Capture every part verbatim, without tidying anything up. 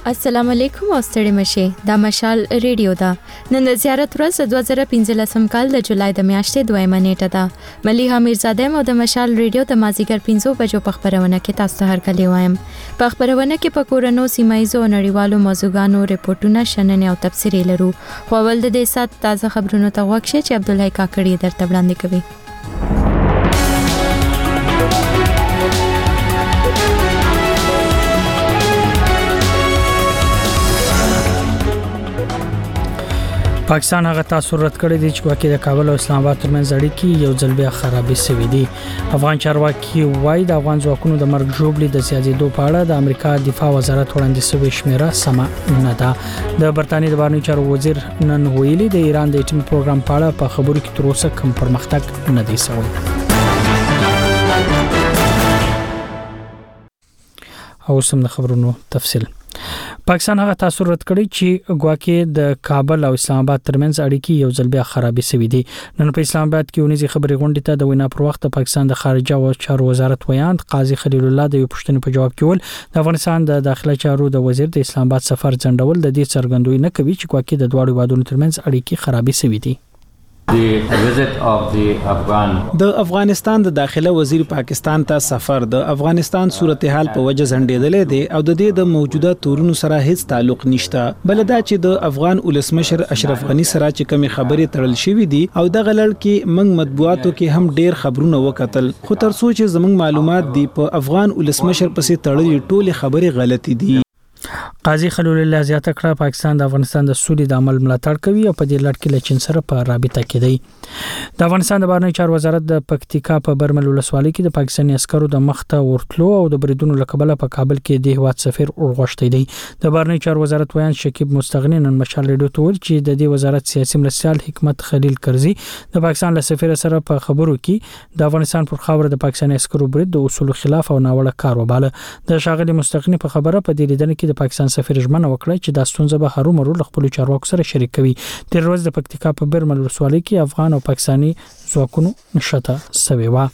السلام علیکم او ستړي مشه د مشال ریډیو دا نن د زیارت ورځ دوه زره پنځلسم کال د جولای د میاشتې دویمه نیټه ده مليحه میرزاده مو د مشال ریډیو د مازیګر پنځو بجو په خبرونه کې تاسو ته هرکلی وایم په خبرونه کې په کورونو سیمایزو نړیوالو موضوعګانو ریپورتونه شننې او تفسیري لرو خو ول د دې سات تازه خبرونه ته وښه چې عبد الله کاکړی درته وړاندې کوي پاکستان هغه تاثیر رد کړی دی چې واکې د کابل او اسلام آباد ترمنځ اړیکې یو ځل بیا خرابې شوې دي. افغان چارواکي وایي د افغان ځواکونو د مرګ ژوبلې د زیاتېدو په اړه د امریکا دفاع وزارت وړاندې شوی شمیره سمه نه ده. د برتانیې د بهرنیو چارو وزیر نن ویلي د ایران د اټومي پروګرام په اړه په خبرو کې تر اوسه کوم پرمختګ نه دی شوی. او سم د خبرونو تفصیل پاکستان هغه تاثیر رد کړی چې ګواکې د کابل او اسلام آباد ترمنځ اړیکې یو ځل بیا خرابې شوې دي. نن په اسلام آباد کې ونیزي خبري غونډه ته د وینا پر وخت پاکستان د خارجه چارو وزارت ویاند قاضي خلیل الله د پښتنې په جواب کې ول د افغانستان د داخله چارو د وزیر د اسلام آباد سفر ځنډول د دې څرګندوي نه کوي چې ګواکې د دوه هیوادونو ترمنځ اړیکې خرابې شوې دي. The visit of the Afghan د افغانستان د داخله وزیر پاکستان ته سفر د افغانستان صورتحال په وجه ځنډېدلې دي او د دې د موجوده تورونو سره هیڅ تعلق نشته بل دا چې د افغان ولسمشر اشرف غنی سره چې کوم خبرې تړل شوې دي او د غلړ کې موږ مطبوعاتو کې هم ډېر خبرونه وکتل خو تر څو چې زموږ معلومات دی په افغان ولسمشر پسې تړلې ټولې خبرې غلطي دي. قاضي خلیل الله زیاته کړه پاکستان د افغانستان د سولې د عمل ملاتړ کوي او په دې لړ کې له چین سره په رابطه کې دی. د افغانستان د بهرنیو چارو وزارت د پکتیکا په برمل ولسوالۍ کې د پاکستاني عسکرو د مخته ورتلو او د بریدونو لکبله په کابل کې د هیواد سفیر ورغښتې دی. د بهرنیو چارو وزارت ویان شکیب مستغنی نن مشال ریډیو ته ویل چې د دې وزارت سیاسي مرستیال حکمت خلیل کرزي د پاکستان له سفیر سره په خبرو کې د افغانستان پر خاور د پاکستاني عسکرو برید د اصول خلاف او ناوړه کار وباله. د شاغلي مستغنی په خبره په دې لیدنه کې د پاکستان سفیر ژمنه وکړه چې د ستونزې به هرو مرو خپل چارواکو سره شریک کوي. تر ورځ د پکتیکا په برمل ولسوالۍ کې افغان او پاکستاني ځواکونو نشته سوي و.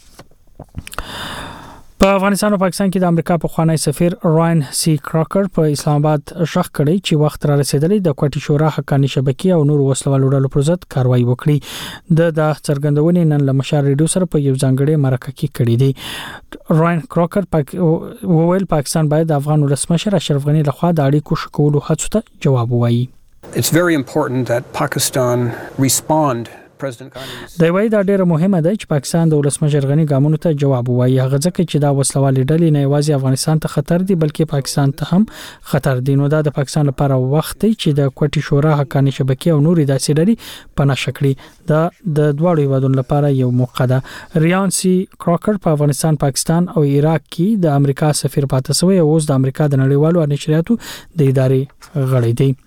په افغانستان او پاکستان کې د امریکا په خوانی سفیر راین سی کراکر په اسلام آباد شخ کړي چې وخت را رسیدلی د کوټي شورا حقاني شبکې او نور وسلوالو ډلو پر ضد کاروایی وکړي. د د څرګندونې نن له مشال ریډیو سره په یو ځانګړي مرکه کې کړي دي. راین کراکر پاک وویل پاکستان باید د افغان ولسمشر اشرف غنی لخوا د اړیکو شکولو هڅو ته جواب ووایي. It's very important that Pakistan respond د وای دا ډیره مهمه ده چې پاکستان د ولسمشر غنی ګامونو ته جواب وایي هغه ځکه چې دا وسلوالې ډلې نه یوازې افغانستان ته خطر دي بلکې پاکستان ته هم خطر دي. نو دا د پاکستان لپاره وخت دی چې د کوټي شورا حقاني شبکې او نورې داسې ډلې پناه شکړي. دا د دوه هیوادونو لپاره یو موقع ده. ریان سی کراکر په افغانستان پاکستان او عراق کې د امریکا سفیر پاتې شوی او اوس د امریکا د نړیوالو نشریاتو د ادارې غړی دی.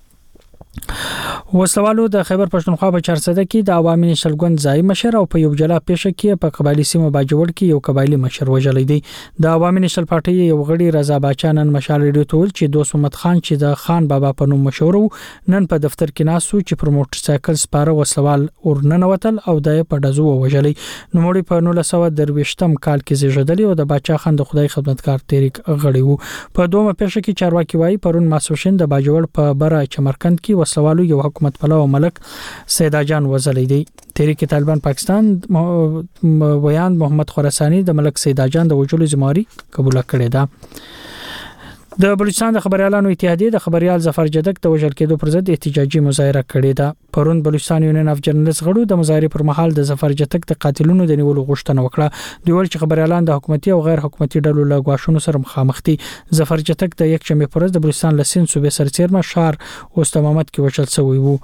وسلوالو د خیبر پښتونخوا په چارسده کې د عوامي نشل ګوند ځای مشر او په یو جلا پیښه کې په قبایلی سیمه باجوړ کې یو قبایلی مشر وژل دی. د عوامي نشل پارټي یو غړي رضا باچانن مشال ریډیو ته ول چې دوست محمد خان چې د خان بابا په نوم مشهور نن په دفتر کې ناسو چې پر موټر سایکل سپاره وسلوال ورننوتل او د په دزو وژل. نو مړي په نولس سوه درويشتم کال کې زیږیدلی او د باچا خان د خدای خدمتګار تحریک غړي وو. په دومره پیښه کې چارواکي وایي پرون ماسوشن د باجوړ په بره چمرکند کې وسلوالو یو حکومت پلو ملک سیدا جان وزلی دی. تحریک طالبان پاکستان ویان محمد خراسانی د ملک سیدا جان د وجلو زماري قبول کړی دا. د بلوچستان د خبريالانو اتحادیه د خبريال ظفر جدک د وژل کېدو پر ضد احتجاجي مظاهره کړې ده. پرون بلوچستان یونین اف جرنالست غړو د مظاهره پر مهال د ظفر جدک د قاتلونو د نیولو غوښتنه وکړه. دوی ول چې خبريالان د حکومتي او غیر حکومتي ډلو له غواښونو سره مخامخ دي. ظفر جدک د یک شنبه پر ورځ د بلوچستان لسین صوبې سرچیرمه شهر اوستمامت کې وشل شوی وو.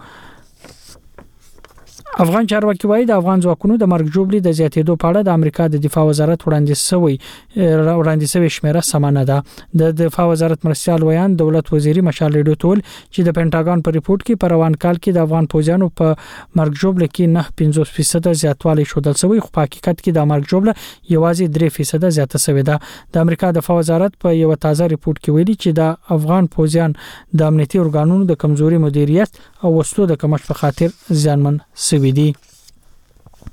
افغان چارواکي وایي د افغان ځواکونو د مرګ ژوبلې د زیاتېدو په اړه د امریکا د دفاع وزارت وړاندې شوی وړاندې شوی شمیره سمانه ده. د دفاع وزارت مرستيال ویان دولت وزیری مشال ریډیو ټول چې د پینټاګون په ریپورت کې په روان کال کې د افغان پوځیانو په مرګ ژوبلې کې نه پنځوس فیصد زیاتوالی شودل شوی خو په حقیقت کې د مرګ ژوبله یوازې درې فیصد زیاته شوې ده. د امریکا دفاع وزارت په یو تازه ریپورت کې ویلي چې د افغان پوځیان د امنیتي ارګانونو د کمزوري مدیریت او وسلو د کمښت په خاطر ځانمن شوي دي.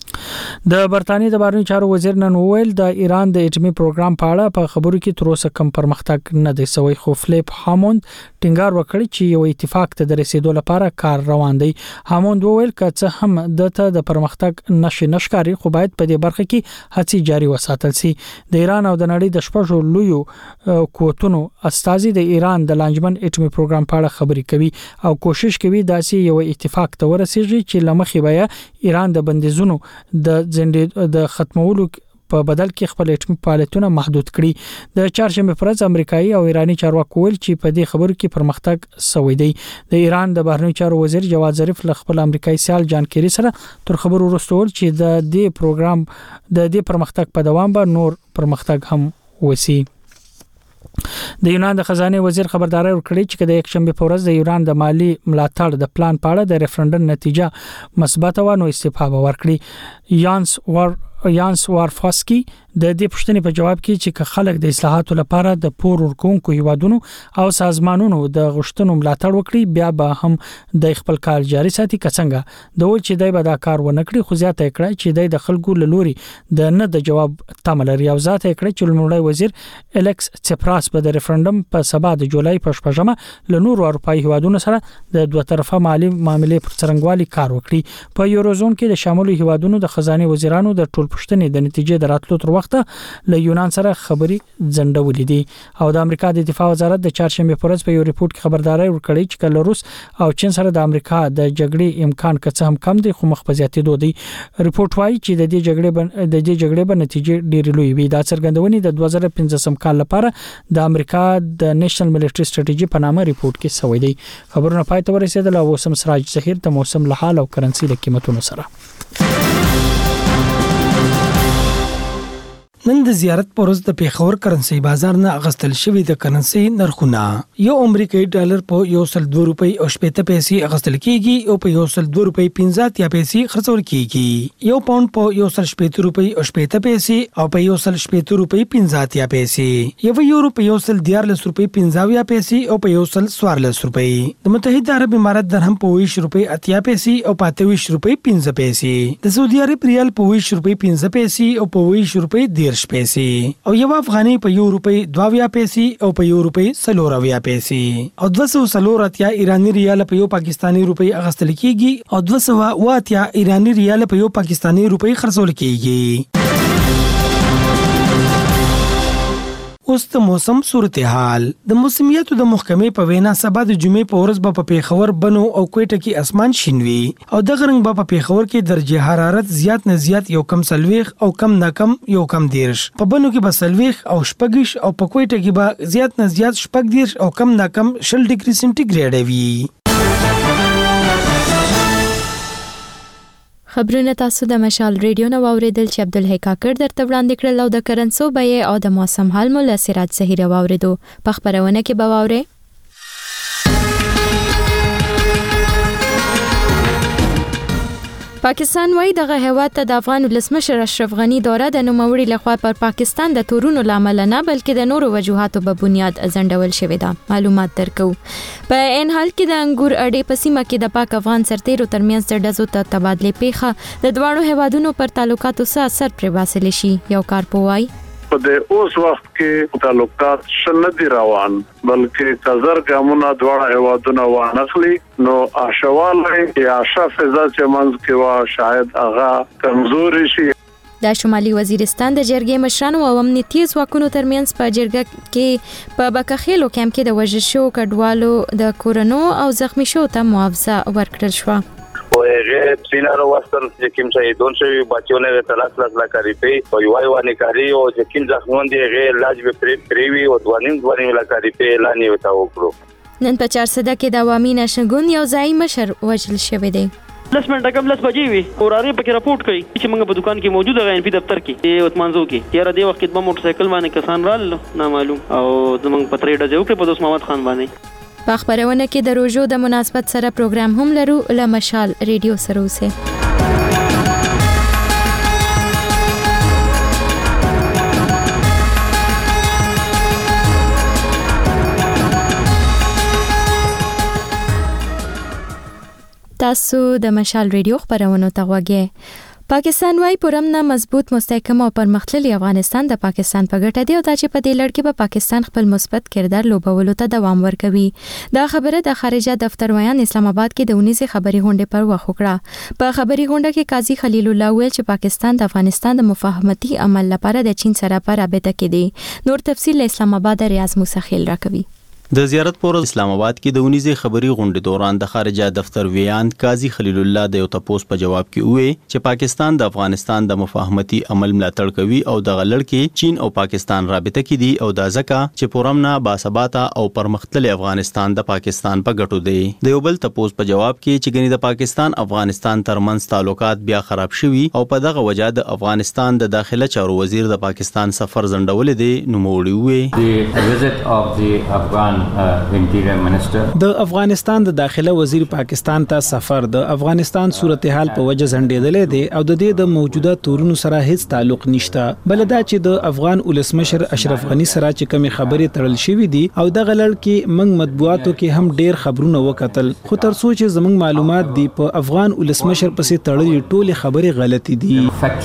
د برتانیې د بهرنیو چارو وزیر نن وویل د ایران د اټومي پروګرام په اړه په خبرو کې تر اوسه کم پرمختګ نه دی شوی، خو فلیپ هاموند ټینګار وکړ چې یو اتفاق ته د رسیدو لپاره کار روان دی. هاموند وویل که څه هم دته د پرمختګ نشي نشکاري، خو باید په دې برخه کې هڅې جاري وساتل شي. د ایران او د نړۍ د شپږو لویو قوتونو استازي د ایران د لانجمن اټومي پروګرام په اړه خبرې کوي او کوشش کوي داسې یو اتفاق ته ورسیږي چې لمخې بیا ایران د بندیزونو د زندې د ختمولو په بدل کې خپل اټومي فعالیتونه محدود کړي. د چهارشنبه پر ورځ امریکایي او ایرانی چارواکو ویل چې په دې خبرو کې پرمختګ شوی دی. د ایران د بهرنیو چارو وزیر جواد ظریف له خپل امریکایي سیال جان کیری سره تر خبرو وروسته ویل چې د دې پروګرام د دې پرمختګ په دوام به نور پرمختګ هم وسی. د یونان د خزانه وزیر خبرداري ورکړي چې د یک شنبه په ورځ د ایران د مالی ملاتړ د پلان په اړه د ریفرندم نتیجه مثبت و نو استعفا ورکړي. یانس ور یانس وارفاسکی د دې پوښتنې په جواب کې چې خلک د اصلاحاتو لپاره د پور ورکوونکو هیوادونو او سازمانونو د غوښتنو ملاتړ وکړي، بیا به هم د خپل کار جاري ساتي. کڅنګه د ول چې دای به دا کار ونه کړي، خو زیاته کړه چې د خلکو لوري د نه د جواب تمل لري او ذاته کړه چې لومړی وزیر الیکس چپراس به د ریفرندم په سبا د جولای په شپږمه له نورو اروپایي هیوادونو سره د دوه طرفه مالی معاملې پر څرنګوالي کار وکړي. په یوروزون کې د شامل هیوادونو د خزانه وزیرانو د ټول پښتنې د نتیجې دراتلو تر وخته له یونان سره خبري ځنډولې دي او د امریکا د دفاع وزارت د چهارشنبه پر ورځ په یو ریپورت کې خبرداري ورکړې چې کله روس او چین سره د امریکا د جګړې امکان کڅ هم کم دي، خو مخبزياتي دوی ریپورت وايي چې د دې جګړې بن د دې جګړې په نتیجې ډېرې لوی وي. دا څرګندونې د دوه زره پنځم کال لپاره د امریکا د نېشنل ملټري سټریټیجي په نامه ریپورت کې شوی دی. خبرونه پای ته ورسېدل او وسم سراج ظهیر د موسم له حال او کرنسي د قیمتونو سره. نن د زیارت پرز د پیښور کرنسي بازار نه اغستل شوی د کرنسي نرخونه یو امریکایي ډالر په یو سل دوه روپۍ او شپږ پیسې اغستل کیږي او په یو سل دوه روپۍ پنځه یا پیسې خرڅول کیږي. یو پاوند په یو سل شپږ روپۍ او شپږ پیسې او په یو سل شپږ روپۍ پنځه یا پیسې. یو یورو په یو سل دیارلس روپۍ پنځه یا پیسې او په یو سل څوارلس روپۍ. د متحده عرب امارات درهم په ویش روپۍ اتیا پیسې او په اتیا ویش روپۍ پنځه پیسې. د سعودي عرب ریال په ویش روپۍ پنځه پیسې او په ویش روپۍ دیرش پیسې او یو افغاني په یو روپۍ دوه پیسې او په یو روپۍ څلور پیسې او دوه سوه څلور اتیا ایرانی ریال په یو پاکستانی روپۍ اغستل کیږي او دوه سوه اوه اتیا ایرانی ریال په یو پاکستانی روپۍ خرڅول کیږي. اوس د موسم صورتحال. د موسمیاتو د محکمې په وینا سبا د جمعې په ورځ په پیښور بنو او کوټه کې اسمان شین وي او د غرنګ په پیښور کې درجه حرارت زیات نه زیات یو کم سلويخ او کم نه کم یو کم دیرش. په بنو کې به سلويخ او شپږش او په کوټه کې به زیات نه زیات شپږ دیرش او کم نه کم شل ډیګري سنټیګریډ وي. خبرونه تاسو د مشال ریډیو نو اوریدل چې عبدالحی کاکړ درته وړاندې کړل او د کرنسو بیه او د موسم حال مو له سراج ظهیر اوریدو. په خبرونه کې به واورئ پاکستان وايي دغه هیواد ته د افغان ولسمشر اشرف غنی دوره د نوموړي لخوا پر پاکستان د تورونو لامل نه بلکې د نورو وجوهاتو په بنیاد ځنډول شوې ده. معلومات درکو. په ان حال کې د انګور اډې په سیمه کې د پاک افغان سرتیرو ترمنځ د ډزو ته تبادله پیښه د دواړو هیوادونو پر تعلقاتو څه اثر پرې واصل شي. یو کارپوهی په د اوس وخت کې تعلقات شندي روان بلکې کزر ګامونه دواړه هیوادونه وانخلي نو آشواله یا شفزه چې منځ کې وا شاید هغه کمزوري شي. د شمالي وزیرستان د جرګې مشرانو او امنیتي ځواکونو ترمنځ په جرګه کې په بکخېلو کمپ کې د وژل شو کډوالو د کورونو او زخمی شو ته معاوضه ورکړل شو. و هغه سینارو وستل چې کوم ځای دون شوی بچونه د تلاش لاس لا کوي په یو وای وانه کوي او چې کوم ځخمون دی هغه علاج به پری پریوي او دوانیم دوانیم لا کوي په اعلان یې وتا وکړو. نن په چارسده کې د عوامي نشنګون یو ځای مشر وژل شوی دی. لس منټه کم لس بجې وي او راځي پکې راپورټ کوي چې موږ په دکان کې موجود غوښین په دفتر کې یو اتمانزو کې یاره دی وخت په موټر سایکل باندې کسان رال نه معلوم او زمونږ پترې ډزو کې په دوست محمد خان باندې. په خبرونه کې د روزو د مناسبت سره پروګرام هم لرو له مشال ریډیو سره اوسه. تاسو د مشال ریډیو خبرونه ته وګورئ. پاکستان وايي پرمنه مضبوط مستحکم او پرمختللي افغانستان د پاکستان په ګټه دی او دا چې په دې لړ کې به پاکستان خپل مثبت کردار لوبولو ته دوام ورکوي. دا خبره د خارجه دفتر ویان اسلام آباد کې د اونیزه خبري غونډې پر وخت وکړه. په خبري غونډه کې قاضي خلیل الله ویل چې پاکستان د افغانستان د مفاهمتي عمل لپاره د چین سره په رابطه کې دی. نور تفصیل اسلام آباد ریاض موسی خیل راکوي. د زیارت پر اسلام آباد کې د اونیزه خبري غونډې دوران د خارجه دفتر ویان قاضي خلیل الله د یو تپوس په جواب کې وویل چې پاکستان د افغانستان د مفاهمتي عمل ملاتړ کوي او د غلړ کې چین او پاکستان رابطه کې دي او دا ځکه چې پرمنه باثباته او پرمختللي افغانستان د پاکستان په ګټو دی. د یو بل تپوس په جواب کې چې ګنې د پاکستان افغانستان ترمنځ تعلقات بیا خراب شوي او په دغه وجه د افغانستان د داخله چارو وزیر د پاکستان سفر ځنډول دي نو موړي وویل The visit of the Afghan د افغانستان د داخله وزیر پاکستان ته سفر د افغانستان صورتحال په وجه ځنډېدل دي او د دې د موجوده تورونو سره هیڅ تعلق نشته. بلدا چې د افغان ولسمشر اشرف غنی سره چې کوم خبرې تړل شوې دي او د غلړ کې موږ مطبوعاتو کې هم ډېر خبرونه وکتل خو تر څو چې زموږ معلومات دي په افغان ولسمشر پسې تړلې ټولې خبرې غلطي دي.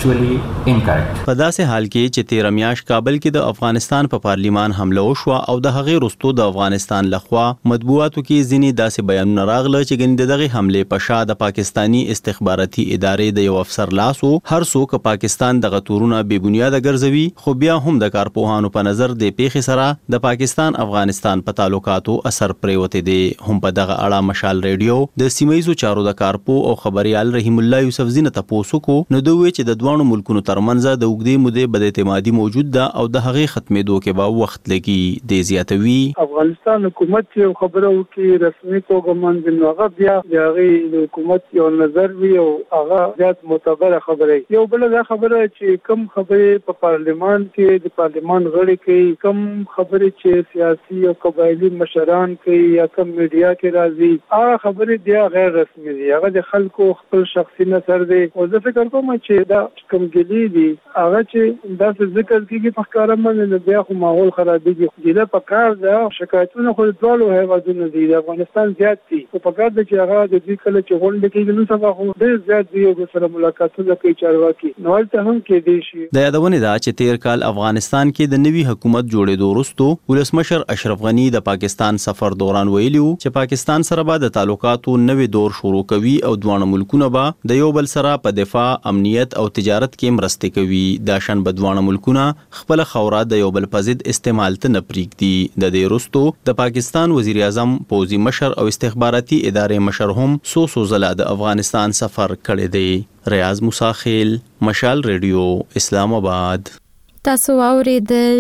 په داسې حال کې چې تیر میاشت کابل کې د افغانستان په پارلیمان حمله وشوه او د هغې وروسته د افغانستان لخوا مطبوعاتو کې ځینې داسې بیانونه راغله چې ګنې دغه حمله په شا د پاکستانی استخباراتي ادارې د یو افسر لاسو هر څوک پاکستان دغه تورونه بې بنیاده ګرځوي خو بیا هم د کارپوهانو په نظر د پیښې سره د پاکستان افغانستان په تعلقاتو اثر پریوته دي. هم په دغه اړه مشال ریډیو د سیمایي چارو د کارپو او خبريال رحیم الله یوسف زینه تاسو کو نو دوی چې د دوانو ملکونو ترمنځ د وګړي مودې بد اعتمادي موجود ده او د هغې ختمېدو کې به وخت لګي. د زیاتوي افغانستان حکومت یو خبره وکي رسمي توګه باندې نو هغه بیا د هغې حکومت یو نظر وي او هغه زیات معتبره خبره یو بل دا خبره چې کم خبره په پارلیمان کې د پارلیمان غړي کوي کم خبره چې سیاسي او قبایلی مشران کوي یا کم میډیا کې راځي هغه خبره بیا غیر رسمي دي هغه د خلکو خپل شخصي نظر دی او زه فکر کوم چې دا کوم ګلی دي هغه چې دا څه ذکر کیږي په کار باندې بیا خو ماحول خرابېږي ګله په کار دا شکایتونه خو ټولو هیوادونو دي د افغانستان زیات دي او په کار د چې هغه د دې کله چې غونډه کېږي نو سبا خو ډېر زیات دي او سره ملاقاتونه کوي چارواکي نو ته هم کې دي شي. د یادونه دا چې تیر کال افغانستان کې د نوي حکومت جوړېدو وروسته ولسمشر اشرف غنی د پاکستان سفر دوران ویلیو چې پاکستان سره به د تعلقاتو نوې دور شروع کوي او دوه ملکونه به د یو بل سره په دفاع امنیت او تجارت کې مرسته کوي. دا شان بدوانه ملکونه خپل خوره د یو بل په ضد استعمال ته نه پریږدي. د دې وروسته د پاکستان وزیر اعظم پوزي مشر او استخباراتي ادارې مشر هم سو سو زله د افغانستان سفر کړی دی. ریاض موسی خیل مشال ریډیو اسلام آباد. تاسو اوریدل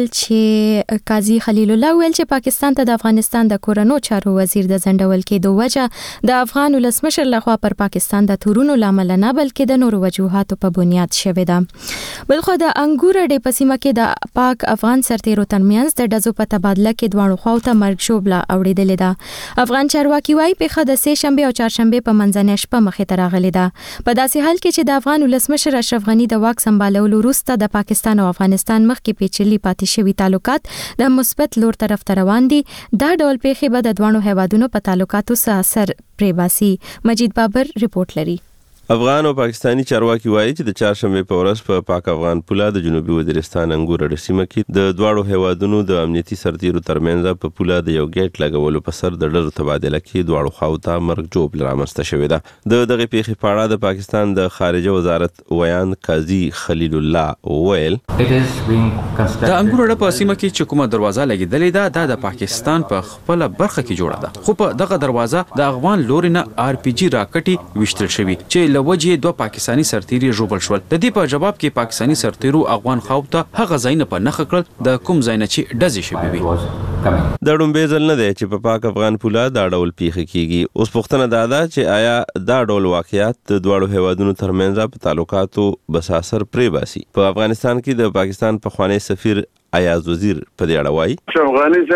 چې قاضي خلیل الله ویل چې پاکستان ته د افغانستان د کورونو چارو وزیر د ځنډول کېدو وجه د افغان ولسمشر لخوا پر پاکستان د تورونو لامل نه بلکې د نورو وجوهاتو په بنیاد شوې ده. بلخو د انګور ډې په سیمه کې د پاک افغان سرتیرو ترمنځ د ډزو په تبادله کې دواړو خواو ته مرګ شوبله اوریدلې ده. افغان چارواکي وايي پیښه د سه شنبه او چهارشنبه په منځنۍ شپه مخې ته راغلې ده. په داسې حال کې چې د افغان ولسمشر اشرف غنی د واک سمبالولو وروسته د پاکستان او افغانستان مخکې پیچلي پاتې شوي تعلقات د مثبت لور طرف ته روان دي. دا ډول پیښې به د دوه هیوادونو په تعلقاتو څه اثر پرې باسي. مجید بابر ریپورت لري. افغان او پاکستانی چارواکي وایي چې د چهارشنبه په ورځ په پا پاک افغان پوله د جنوبي وزیرستان انګور سیمه کې د دواړو هیوادونو د امنیتي سرتیرو ترمنځ په پوله د یو ګیټ لګولو په سر د ډزو تبادله کې دواړو خواو ته مرګ جوړ رامنځته شوې ده. د دغه پیښې په اړه د پاکستان د خارجه وزارت ویان قاضي خلیل الله ویل د انګور په سیمه کې چې کومه دروازه لګیدلې ده دا د پاکستان په خپل برخه کې جوړه ده خو په دغه دروازه د افغان لورینه آر پی جی راکټي وشتل شوی چې لوجه دوه پاکستانی سرتیري جوړ شول. د دې په جواب کې پاکستانی سرتیرو افغان خاو ته هغه ځای نه په نخ کړل د کوم ځای نه چې ډزې شوې وي. د ډومبې ځل نه دی چې په پاک افغان پوله دا ډول پیښه کیږي. اوس پوښتنه دا ده چې آیا دا ډول واقعیت د دواړو هیوادونو ترمنځ په تعلقاتو بس اثر پرې باسي؟ په افغانستان کې د پاکستان پخوانی سفیر ایاز وزیر په دې اړه وایي. اشرف غنی صاحب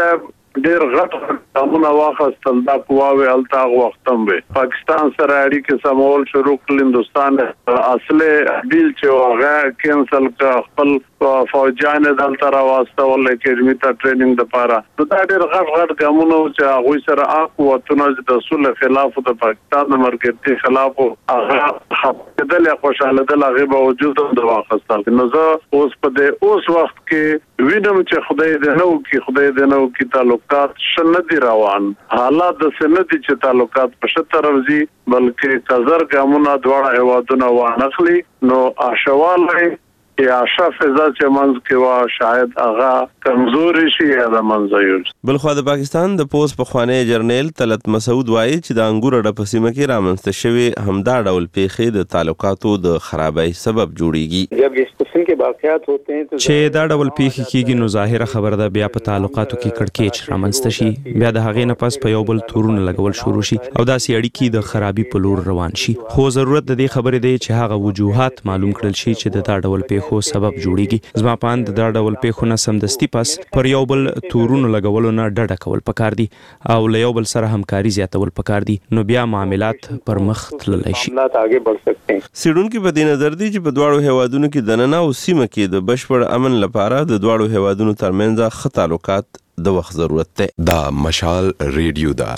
ډېر غټ قانون واخستل دا قواوی التا وختم به پاکستان سره اړیکې سمول شروع کړل هندستان اصله بیل چې هغه کینسل کړ خپل فوجان دلته راوستل اکیډمي ته ټریننګ لپاره نو دا ډېر غټ غټ ګامونه چې هغه سره اقواتونه د اصول خلاف د پاکستان د مرکزي خلاف هغه خپل خوشاله د هغه باوجود د واخستل نو زه اوس په دې اوس وخت کې وینم چې خدای دې نو کې خدای دې نو کې تعلقات شندي روان حالات د سندي چې تعلقات په شتر ورزي بلکې کزر ګامونه دواړه هوادونه وانخلي نو آشواله یا شفزه چې منځ کې وا شاید هغه کمزوري شي یا د منځيول بلخو د پاکستان د پوس په خوانی جرنیل طلعت مسعود وایي چې د انګور د پسیمه کې رامنځته شوی همدا ډول پیښې د تعلقاتو د خرابۍ سبب جوړیږي جب اس قسم کے واقعات ہوتے ہیں تو چې دا ډول پیښې کیږي نو ظاهره خبره ده بیا په تعلقاتو کې کړکېچ رامنځته شي بیا د هغې نه پس په یو بل تورونه لګول شروع شي او داسې اړیکې د خرابي په لور روان شي خو ضرورت د دې خبرې دی چې هغه وجوهات معلوم کړل شي چې د دا ډول پیښو خو سبب جوړیږي زما پاند دا ډول پیښونه سمدستي پس پر یو بل تورونو لګولو نه ډډه کول پکار دي او له یو بل سره همکاري زیاتول پکار دي نو بیا معاملات پر مخ تللی شي سیډونکو په دې نظر دي چې په دواړو هیوادونو کې د نننه او سیمه کې د بشپړ امن لپاره د دواړو هیوادونو ترمنځ ښه تعلقات د وخت ضرورت دی دا مشال ریډیو دا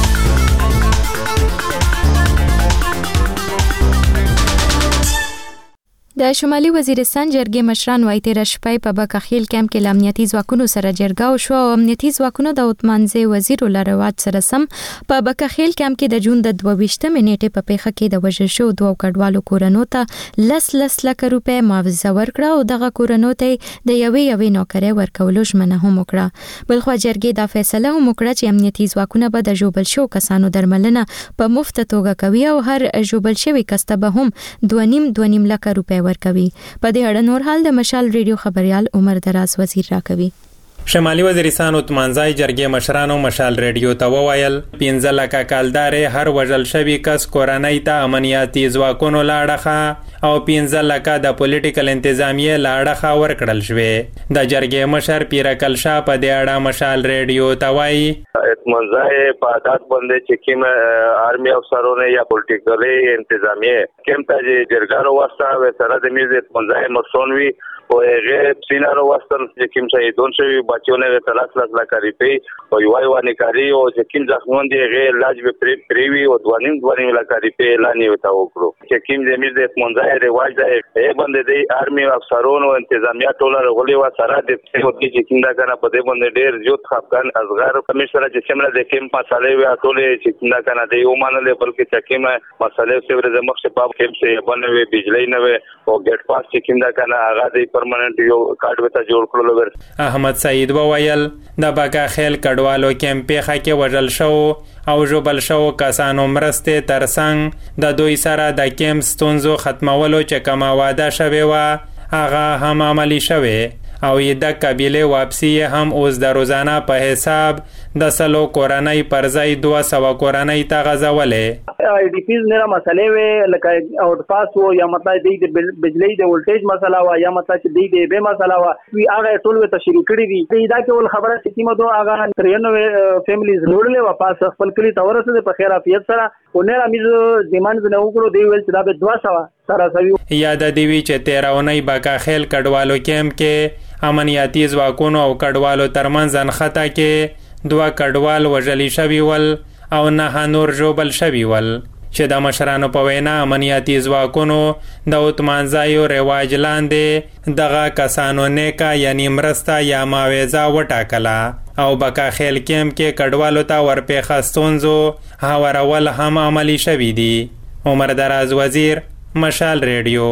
د شمالي وزیرستان جرګې مشران وايي تیر شپه په بکخیل کمپ کې امنیتي ځواکونو سره جرګه وشو او امنیتي ځواکونو د عثمانزي وزیر لارواج سره سم په بکخیل کمپ کې د جون د دوه ویشتمې نیټې په پیښه کې د وژل شو دوه کډوالو کورنو ته لس لس لک روپۍ معاوضه ورکړه او دغه کورنو ته د یوې یوې نوکرۍ ورکولو ژمنه هم وکړه بلخو جرګې دا فیصله هم وکړه چې امنیتي ځواکونه به د ژوبل شو کسانو درملنه په مفت توګه کوي او هر ژوبل شوی کس ته به هم دوه نیم دوه نیم لک روپۍ ورکوي په دې اړه نور حال د مشال ریډیو خبريال عمر دراز وزیر راکوي شمالي وزیرستان عثمانزای جرګې مشرانو مشال ریډیو ته وویل پنځه لکه کالدارې هر وژل شوی کس کورنۍ ته امنیتي ځواکونو لاړخه او پنځه لکه د پولیټیکل انتظامیه لاړخه ورکړل شوې د جرګې مشر پیرکل شاه په دې اړه مشال ریډیو ته وایي عثمانزای په عادت باندې چې کوم آرمي افسرونه یا پولیټیکل انتظامیه کوم ته جرګارو واسطه و سره د میز عثمانزای مخصونوي او هغه سینارو واسطه چې کوم ځای دون شوی بچونه ثلاث لاس لا کوي په او یو یو نکاري او چې کوم ځخمون دی هغه علاج به پریوي او دوانیم دوانیم لا کوي په لانی وتا وکړو چې کوم د میز عثمانزای رواج دی هغه باندې د آرمي افسرونو انتظامیه ټول غولي و سره د چې کوم دا کنه په دې باندې ډیر زیات خپګان ازغار کمشنر چې څنګه د کوم مسالې و ټول چې کوم دا کنه دی یو مانل بلکې چې کوم مسالې سره د مخ په کوم څه باندې بجلی نه و او ګټ پاس چې کوم دا کنه هغه د پرمننت یو کارت وته جوړ کړل احمد سعید وویل د باګه خیل کډوالو کمپېخه کې وژل شو او جوبل شو کسانو مرسته ترڅنګ د دوی سره د کیمپ ستونزو ختمولو چې کومه وعده شوی و هغه هم عملی شوی او د قبیله واپسی هم اوس د روزانه په حساب د سلو کورنۍ پر ځای دوه سوه کورنۍ ته غځولې آی ډی پیز نه مسلې وې لکه اوټ پاس وو یا مطلب د بجلی د ولټیج مسله وا یا مطلب چې د به مسله وا وی هغه ټول ته شروع کړی دي دا کې ول خبره چې کیمه دوه هغه ترنوي فیملیز لوړلې و پاس خپل کلی تورسه په خیر عافیت سره ونه رامیز ډیماند نه وکړو دی ویل چې دا به دوه سوه سره سوي یا د دیوی چې تیراونۍ باکا خیل کډوالو کیمپ کې امنیتي ځواکونو او کډوالو ترمنځ انخته کې دوه کډوال وژلی شوي ول او نه نور ژوبل شوي ول چې د مشرانو په وینا امنیتي ځواکونو د عثمانزایو رواج لاندې دغه کسانو نیکه یعنی مرسته یا معاوضه وټاکله او بکا خیل کیمپ کې کډوالو ته ورپېښه ستونزو هوارول هم عملي شوي دي عمر دراز وزیر مشال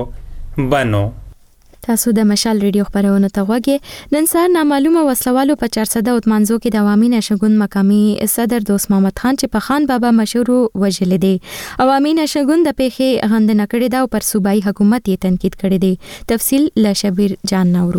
ریډیو بنو تاسو د مشال ریډیو خبرونه ته غوږی نن سهار نامعلومه وسلوالو په چارسده عثمانزو کې د عوامي نشګون مقامي صدر دوست محمد خان چې په خان بابا مشهور وجل دي عوامي نشګون د پیښې غندنه کړې ده او پر صوبایي حکومت یې تنقید کړی دی تفصیل له شبیر جان نورو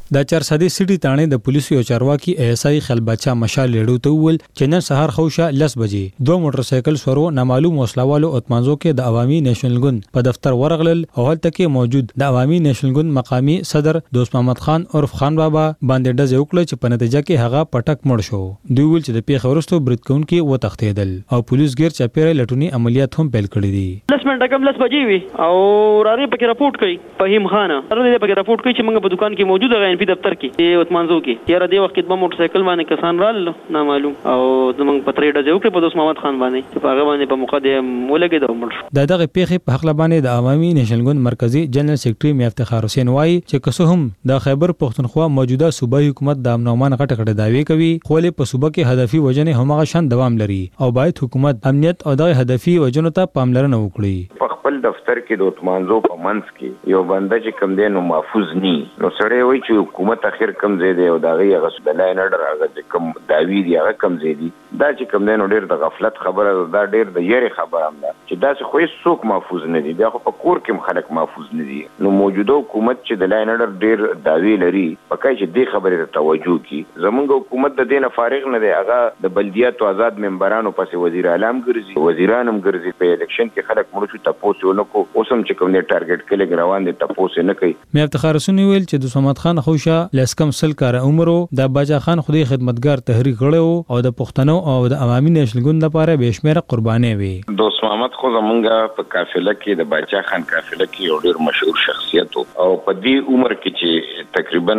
د چارسدي سټي تانه د پولیسو یو چارواکي ایسای خلبچا مشال لړو ته ول چې نن سهار خوشه لس بجې دوه موټر سایکل سورو نامعلوم وسلوالو اتمانزو کې د عوامي نېشنل ګوند په دفتر ورغلل او هلته کې موجود د عوامي نېشنل ګوند مقامی صدر دوست محمد خان عرف خان بابا باندې ډز وکړ چې په نتیجه کې هغه پټک مړ شو. دوی ویل چې د پیښې وروسته بریدکون کې و تختیدل او پولیس ګیر چاپیره لټونی عملیات هم پیل کړی دي. لس منټه کم لس بجې وي او راري پکې راپورټ کړي فهیم خان راري پکې راپورټ کړي چې موږ په دکان کې موجود غوښ په دفتر کې اتمانزو کې یاره دی وخت په موټر سایکل باندې کسان رال نامعلوم او زمونږ پترې ډز وکړي په دوست محمد خان باندې چې په هغه باندې په مقدم ولګید او مړ. د دغه پیښې په حق باندې د عوامي نېشنل ګوند مرکزی جنرال سیکریټري میا افتخار حسین وایي چې که هم د خیبر پښتونخوا موجوده صوبایي حکومت د امنومان غټ غټ دعوی کوي خو له په صوبه کې هدفي وجنه همغه شان دوام لري او باید حکومت امنیت او د هدفي وجنو ته پاملرنه وکړي. په خپل دفتر کې د اتمانزو په منځ کې یو بنده چې کم دی نو محفوظ ني نو سړی وایي چې حکومت اخر کم زیاده او دغه هغه سبلای نه درغه چې کم دعوی دی هغه کم زیدي دا چې کم دی نو ډیر د غفلت خبره دا ډیر د یری خبره هم ده چې دا څه خو څوک محفوظ نه دي دا خو په کور کې خلک محفوظ نه دي. نو موجوده حکومت چې د لاینډر ډیر دعوی لري پکای چې دې خبره ته توجه کی زمونږ حکومت د دینه فارغ نه دی هغه د بلدیات او آزاد ممبرانو پسې وزیر اعظم ګرځي وزیرانم ګرځي په الیکشن کې خلک مړ شو تاسو نو کو اوسم چې کوم نه ټارګټ کړي روان دي تاسو نه کوي. مې افتخار حسین ویل چې د محمد خان خوشا لسکم سل کار عمرو د باجا خان خدای خدمتګار تحریک غړو او د پښتنو او د عوامي نېشنل ګوند لپاره بشمیره قرباني وي. دوست محمد خو زمونږ په قافله کې د باجا خان قافله کې یو ډیر مشهور شخصیت او په دې عمر کې چې تقریبا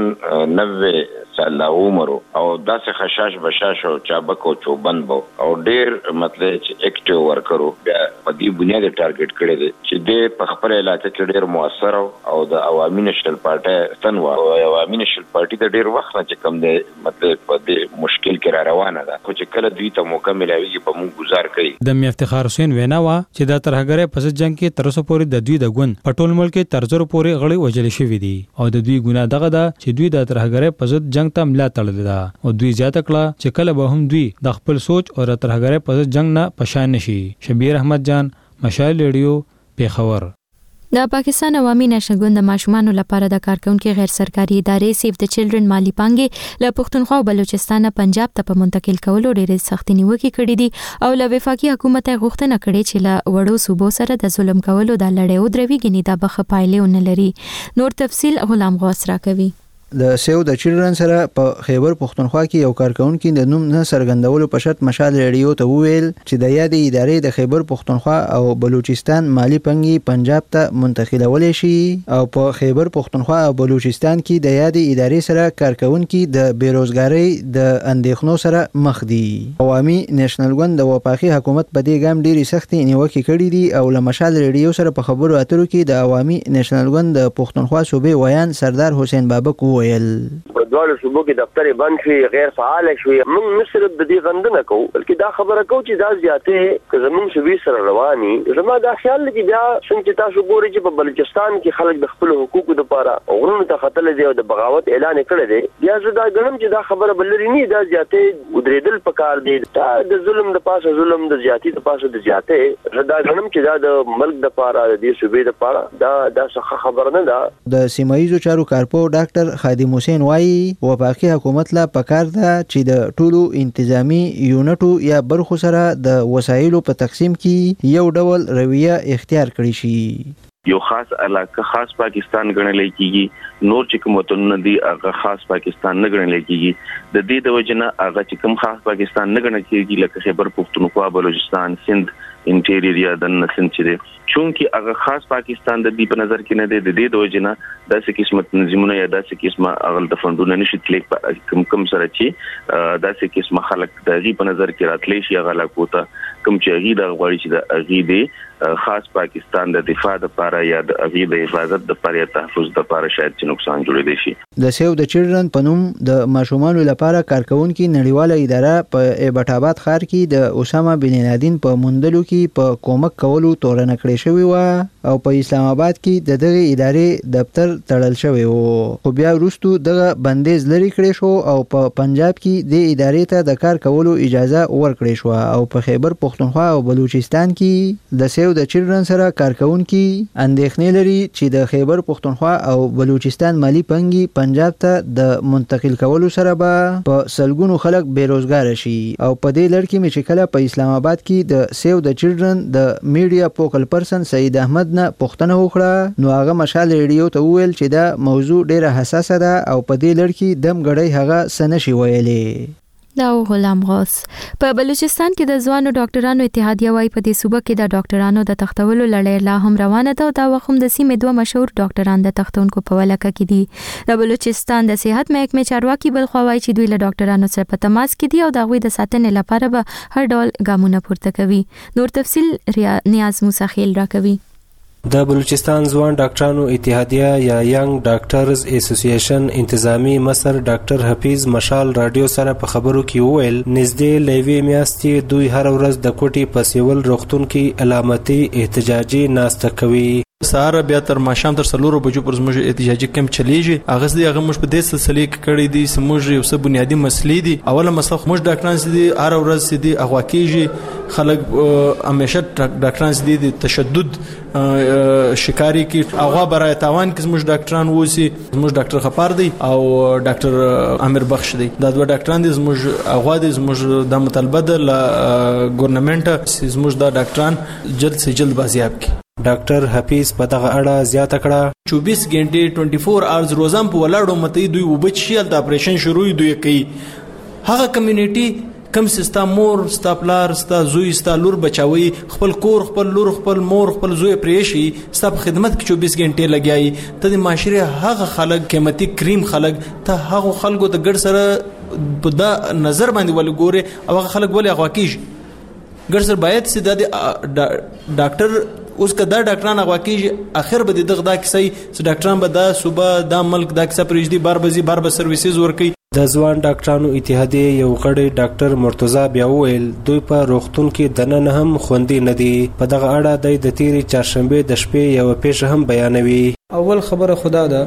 نوے سال عمر او داسې خشاش بشاش او چابک او چوبند بو او ډیر مطلب چې اکټیو ورکرو بیا په دې بنیاد ټارګټ کړی دی چې د په خپل علاقې کې ډیر موثر او د عوامي نېشنل پارټي تنوا او عوامي نېشنل پارټي د ډیر وخت نه چې کم دی مطلب په دې مشکل کې را روانه ده خو چې کله دوی ته موقع ملاوي په موږ گزار کوي. د مې افتخار حسین وینا وا چې د ترهګره پس جنگ کې تر اوسه پورې د دوی د ګوند په ټول ملک کې تر زر پورې غړي وجل شوی دي او د دوی ګناه دغه ده چې دوی د ترهګره پس جنگ ته ملا تړل ده او دوی زیاته کړه چې کله به هم دوی د خپل سوچ او ترهګره پس جنگ نه پشان نشي. شبیر احمد جان مشال ریډیو پیښور. د پاکستان عوامي نېشنل ګوند د ماشومانو لپاره د کارکونکو غیر سرکاري ادارې سیف د چلډرن مالی پانګې له پښتونخوا او بلوچستان پنجاب ته په منتقل کولو ډېرې سختې نیوکې کړې دي او له وفاقي حکومت غوښتنه کړې چې له وړو صوبو سره د ظلم کولو د لړۍ او دروي غني د بخ پایلې ونه لري. نور تفصيل غلام غوث را کوي. د سیو د چلډرن سره په خیبر پښتونخوا کې یو کارکونکو د نوم نه سرګندولو په شرط مشال ریډیو ته وویل چې د یادې ادارې د خیبر پښتونخوا او بلوچستان مالی پنګي پنجاب ته منتقلول شي او په خیبر پښتونخوا او بلوچستان کې د یادې ادارې سره کارکونکو د بیروزګاری د اندېښنو سره مخ دي. عوامي نېشنل ګوند د وفاقي حکومت په دې ګام ډېری سختې نیوکې کړې دي او له مشال ریډیو سره په خبرو اترو کې د عوامي نېشنل ګوند د پښتونخوا صوبې ویان سردار حسین بابک وویل په دواړو صوبو کې دفتر بند شي غیر فعال شي موږ نشره د دې غندنه کوو بلکې دا خبره کوو چې دا زیاته که زموږ شوي سره رواني زما دا خیال دی بیا څنګه تاسو ګورئ چې په بلوچستان کې خلک د خپل حقوقو لپاره غرونو ته خطر دي او د بغاوت اعلان کړی دی بیا زه دا غنم چې دا خبره بلري نه دا زیاته ودریدل پکار دی دا د ظلم د پاسه ظلم د زیاتی د پاسه د زیاته زه دا غنم چې دا د ملک د لپاره د دې صوبې لپاره دا دا څه خبره نه ده. د سیمایي چارو کارپو ډاکټر خادم حسین وایي وفاقي حکومت لا پکار ده چې د ټولو انتظامی یونټو یا برخو سره د وسایلو په تقسیم کې یو ډول رویه اختیار کړی شي. یو خاص علاقه خاص پاکستان ګڼل کېږي نور چې کوم وطنونه دي هغه خاص پاکستان نه ګڼل کېږي د دې د وجنه هغه چې کوم خاص پاکستان نه ګڼل کېږي لکه خیبر پښتونخوا بلوچستان سند انټیریر یا د نسند چې دي چونکی هغه خاص پاکستان د دې په نظر کې نه دی د دې د وجنه داسې قسمه تنظیمونه یا داسې قسمه اغل د فندونه نشي تلیک کم کم سره چې داسې قسمه خلک د دې په نظر کې راتلی شي هغه لا کوته کوم چې هغه د غوړي چې د هغه دی خاص پاکستان د دفاع لپاره یا د هغه د حفاظت لپاره یا تحفظ لپاره شاید چې نقصان جوړې شي. د سیو د چلډرن په نوم د ماشومانو لپاره کارکونکو نړیواله اداره په ایبټ آباد ښار کې د اسامه بن لادن په موندلو کې په کومک کولو تورن کړی شوی و او په اسلام آباد کې د دغه ادارې دفتر تړل شوی و خو بیا وروسته دغه بندیز لري کړی شو او په پنجاب کې د ادارې ته د کار کولو اجازه ورکړې شو او په خیبر پښتونخوا او بلوچستان کې د سیو سیو د چلډرن سره کارکونکي اندېښنې لري چې د خیبر پختونخوا او بلوچستان مالی پنګي پنجاب ته د منتقل کولو سره به په سلګونو خلک بیروزګار شي. او په دې لړ کې مې چې کله په اسلام آباد کې د سیو د چلډرن د میډیا فوکل پرسن سید احمد نه پوښتنه وکړه نو هغه مشال ریډیو ته وویل چې دا موضوع ډیره حساسه ده او په دې لړ کې دم غړی هغه سنشي ویلې. دا غلام غوث. په بلوچستان کې د ځوانو ډاکټرانو اتحادیه وايي په دې صوبه کې د ډاکټرانو د تختولو لړۍ لا هم روانه ده او دا وخت هم د سیمې دوه مشهور ډاکټران د تختونکو په ولکه کې دي. د بلوچستان د صحت محکمې چارواکي بل خو وايي چې دوی له ډاکټرانو سره په تماس کې دي او د غوي د ساتنې لپاره به هر ډول ګامونه پورته کوي. نور تفصیل نیاز موسی خیل راکوي. د بلوچستان ځوان ډاکټرانو اتحادیه یا ینګ ډاکټرز اسوسییشن انتظامی مصر ډاکټر حفیظ مشال رادیو سره په خبرو کې وویل نږدې لوي میاشتې دوی هر ورځ د کوټي په سیول روغتون کې علامتي احتجاجي ناسته کوي. سهار بیا تر ماښام تر څلورو بجو پر زموږ احتجاجي کمپ چلیږي. هغه دې هغه موږ په دې سلسله کې کړی دي سموږ یو څه بنیادی مسلې دي. اوله مسله موږ ډاکټران سي دي هر ورځ سي دي هغه کېږي خلک همیشه ډاکټران سي دي تشدد شکاري کې هغه برای تاوان کې موږ ډاکټران ووسی موږ ډاکټر خپار دی او ډاکټر امیر بخش دی دا دوه ډاکټران دي موږ هغه دي موږ د مطالبه د ګورنمنت موږ د ډاکټران جلد سے جلد بازیاب کی. ډاکټر حفیظ په دغه اړه زیاته کړه چوبیس غنټې چوبیس اورز روزان په ولاړو متي دوی وبچیل د اپریشن شروع دوی کوي. هغه کمیونټي کم سستا مور ستا پلار ستا زوی ستا لور بچاوي خپل کور خپل لور خپل مور خپل زوی پریشي ستا په خدمت کې چوبیس غنټې لګیایي ته د معاشره هغه خلک قیمتي کریم خلک ته هغه خلکو د ګډ سره په دا نظر باندې ول ګوره او هغه خلک ولې هغه کیږي ګډ سره باید سي د ډاکټر اوس کدا ډاکټران هغه کیږي اخر به دغه دا کیسه چې ډاکټران به دا صوبه دا ملک دا کیسه پرېږدي بار بزي بار به سرویسز ورکي. د ځوان ډاکټرانو اتحادیه یو غړی ډاکټر مرتضی بیا وویل دوی په روغتون کې دننه هم خوندي نه دي. په دغه اړه د تیری چهارشنبه د شپې یو پیښه هم بیانوي. اول خبره خدا ده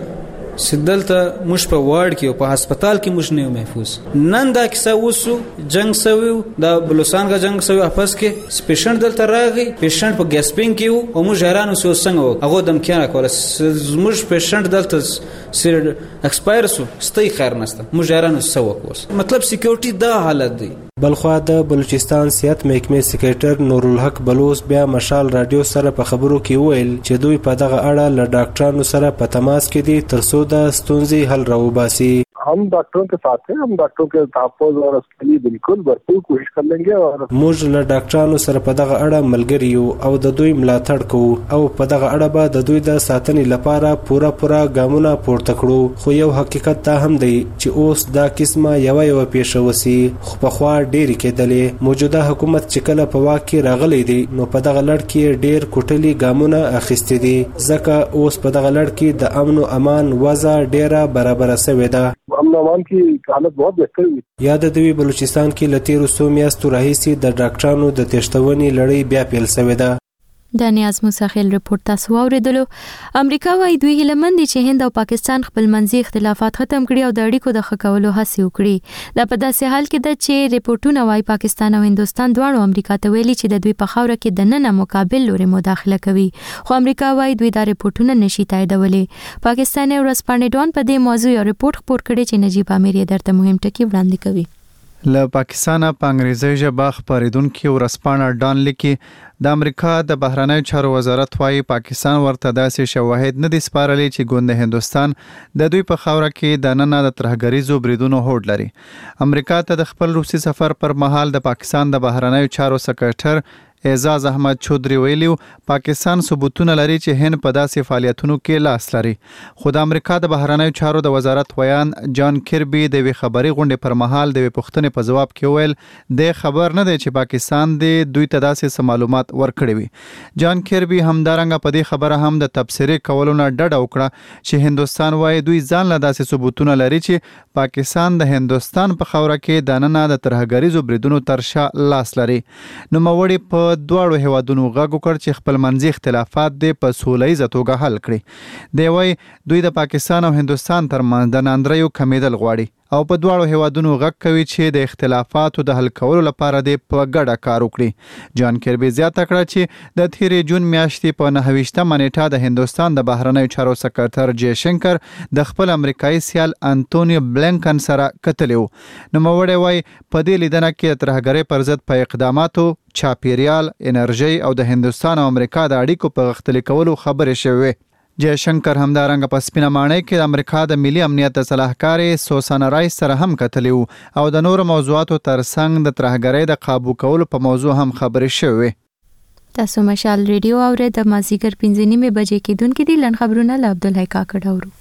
سدلته مش په وارد کې او په هسپتال کې مش نه محفوظ نن دا کیسه وسو جنگ سوي د بلوچستان غا جنگ سوي اپس کې پیشنټ دلته راغی پیشنټ په ګیسپینګ کې او موږ هرانو سو څنګه هغه دم کینه کوله موږ پیشنټ دلته سیر ایکسپایر سو ستې خیر نسته موږ هرانو سو وکوس مطلب سکیورټي دا حالت دی. بلخوا د بلوچستان صحت محکمې سکریټر نور الحق بلوچ بیا مشال رادیو سره په خبرو کې ویل چې دوی په دغه اړه له ډاکټرانو سره په تماس کې دي ترڅو د ستونزې حل راوباسي. हम डॉक्टरों के साथ हैं हम डॉक्टरों के तहफ़्फ़ुज़ और उसके लिए बिल्कुल भरपूर कोशिश कर लेंगे और موږ له ډاکټرانو سره په دغه اړه ملګری یو او د دوی ملاتړ کوو او په دغه اړه به د دوی د ساتنې لپاره پوره پوره ګامونه پورته کړو. خو یو حقیقت دا هم دی چې اوس دا قسمه یو یو پیښه وسی خو په خوا ډېری کېدلې موجوده حکومت چې کله په واک کې راغلی دی نو په دغه لړ کې ډېر کوټلي ګامونه اخیستي دي ځکه اوس په دغه لړ کې د امن او امان وضع ډېره برابر شوې ده. امن امان کی حالت بہت بہتر ہوئی. یاد دوی بلوچستان کې لتیرو سو میاشتو راهیسي د ډاکټرانو د تشتونې لړۍ بیا پیل شوې ده. د نیاز مساخیل رپورت تاسو اوریدلو. امریکا وايي دوی هیلمند دي چې هند او پاکستان خپل منځي اختلافات ختم کړي او د اړیکو د ښه کولو هڅه وکړي. دا په داسې حال کې ده چې ریپورتونه وايي پاکستان او هندستان دواړو امریکا ته ویلي چې د دوی په خاوره کې د نن مقابل لوري مداخله کوي خو امریکا وايي دوی دا ریپورتونه نشي تاییدولی. پاکستاني ورځپاڼې ډون په دې موضوع یو ریپورت خپور کړی چې نجیب امیر یې درته مهم ټکی وړاندې کوي. له پاکستانه په انګریزي ژبه خبرېدونکو ورځپاڼه ډان لیکي د امریکا د بهرنیو چارو وزارت وايي پاکستان ورته داسې شواهد نه دي سپارلي چې ګوند هندستان د دوی په خاوره کې د نن د ترهګریزو بریدونو هوډ لري. امریکا ته د خپل روسي سفر پر مهال د پاکستان د بهرنیو چارو سکرټر اعزاز احمد چودري ویلیو پاکستان ثبوتونه لري چې هند په داسې فعالیتونو کې لاس لري. خو د امریکا د بهرنیو چارو د وزارت ویان جان کیربي د وی خبري غونډې پر مهال د پوښتنې په جواب کې ویل د خبر نه دی چې پاکستان د دوی ته داسې معلومات ورکړي وي. جان کیربي همدارنګه په دې خبره هم د تبصره کولو نه ډډه وکړه چې هندستان وايي دوی ځان له داسې ثبوتونه لري چې پاکستان د هندستان په خاوره کې د نن د ترهګریزو بریدونو ترشا لاس لري. نو موري په دواړو هیوادونو غږ وکړ چې خپل منځي اختلافات د په سولهییزه توګه حل کړي. دی وايي دوی د پاکستان او هندستان ترمنځ د ناندریو کمیدل غواړي او په دواړو هیوادونو غږ کوي چې د اختلافاتو د حل کولو لپاره د په ګډه کار وکړي. جان کربي زیاته کړه چې د تیرې جون میاشتې په نهه ویشتمه نیټه د هندوستان د بهرنیو چارو سکرټر جی شنکر د خپل امریکایي سیال انټونیو بلنکن سره کتلی و. نوموړی وایي په دې لیدنه کې د ترهګرۍ پر ضد په اقداماتو، چاپیریال، انرژي او د هندوستان او امریکا د اړیکو په غښتلي کولو خبرې شوې. جی شنکر همدارنګه په سپینه ماڼۍ کې د امریکا د ملي امنیت د صلاحکارې سوسانا رایس سره هم کتلی و او د نورو موضوعاتو ترڅنګ د ترهګرۍ د قابو کولو په موضوع هم خبرې شوې. تاسو مشال ریډیو اورئ د مازیګر پنځه نیمې بجې کېدونکې دي. لنډ خبرونه له عبدالحی کاکړ اورو.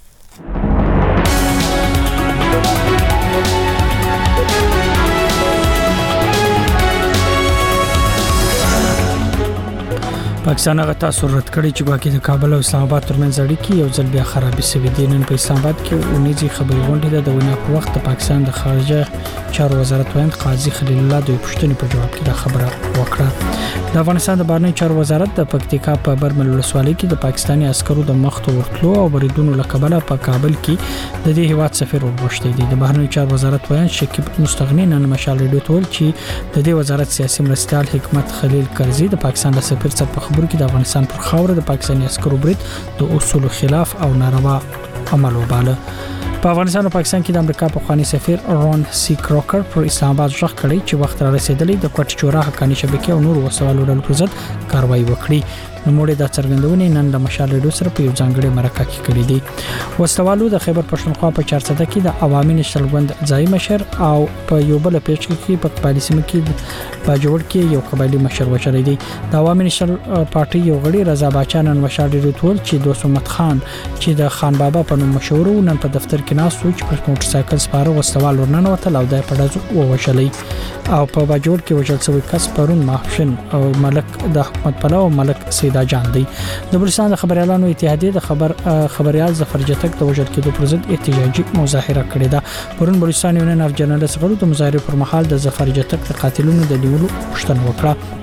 پاکستان هغه تاسو رد کړی چې ګواکې د کابل او اسلام آباد ترمنځ اړیکې یو ځل بیا خرابې شوې دي. نن په اسلام آباد کې اونیزي خبري غونډه د وینا په وخت د پاکستان د خارجه چارو وزارت وایي قاضي خلیل الله د پښتنې په جواب کې دا خبره وکړه. د افغانستان د بهرنیو چارو وزارت د پکتیکا په برمل ولسوالۍ کې د پاکستاني عسکرو د مخته ورتلو او بریدونو لقبله په کابل کې د دې هیواد سفیر وغوښتي دي. د بهرنیو چارو وزارت وایي شکیب مستغنی نن مشال ریډیو ټول چې د دې وزارت سیاسي مرستیال حکمت خلیل کرزي د پاکستان د سفیر سره په خبرو کې د افغانستان پر خاوره د پاکستاني عسکرو برید د اصولو خلاف او ناروا عمل وباله. په افغانستان او پاکستان کې د امریکا پخوانی سفیر رون سی کروکر پر اسلام آباد ځخ کړی چې وخت را رسیدلی د کوټ چورا حقانی شبکې او نور وسوالو ډول پر ضد کاروایی وکړي. نوموړي د څرګندونې نن د مشال ریډیو سره په یو ځانګړي مرکه کې کړې دي. وسوالو د خیبر پښتونخوا په چارسده کې د عوامي نشل غوند ځای مشر او په یو بل پیښ کې په قبایلی سیمه کې په جوړ کې یو قبایلی مشر وشړې دي. د عوامي نشل پارټي یو غړي رضا باچا نن مشال ریډیو ټول چې دوست محمد خان چې د خان بابا په نوم مشهور و نن په دفتر کې ناس سوچ پر موټر سایکل سپاره وسوال ورننه وته او د پړځو ووشلې او په باجوړ کې وجل شوی کس پرون محشن او ملک د حکومت پلو ملک سیدا جان دی. د بلوچستان د خبريالانو اتحادیه د خبر خبريال ظفر جتک د وجل کې د پرزد احتجاجي مظاهره کړې ده. پرون بلوچستان یونین اف جرنالست غړو د مظاهره پر مهال د ظفر جتک د قاتلونو د نیولو پوښتنه وکړه.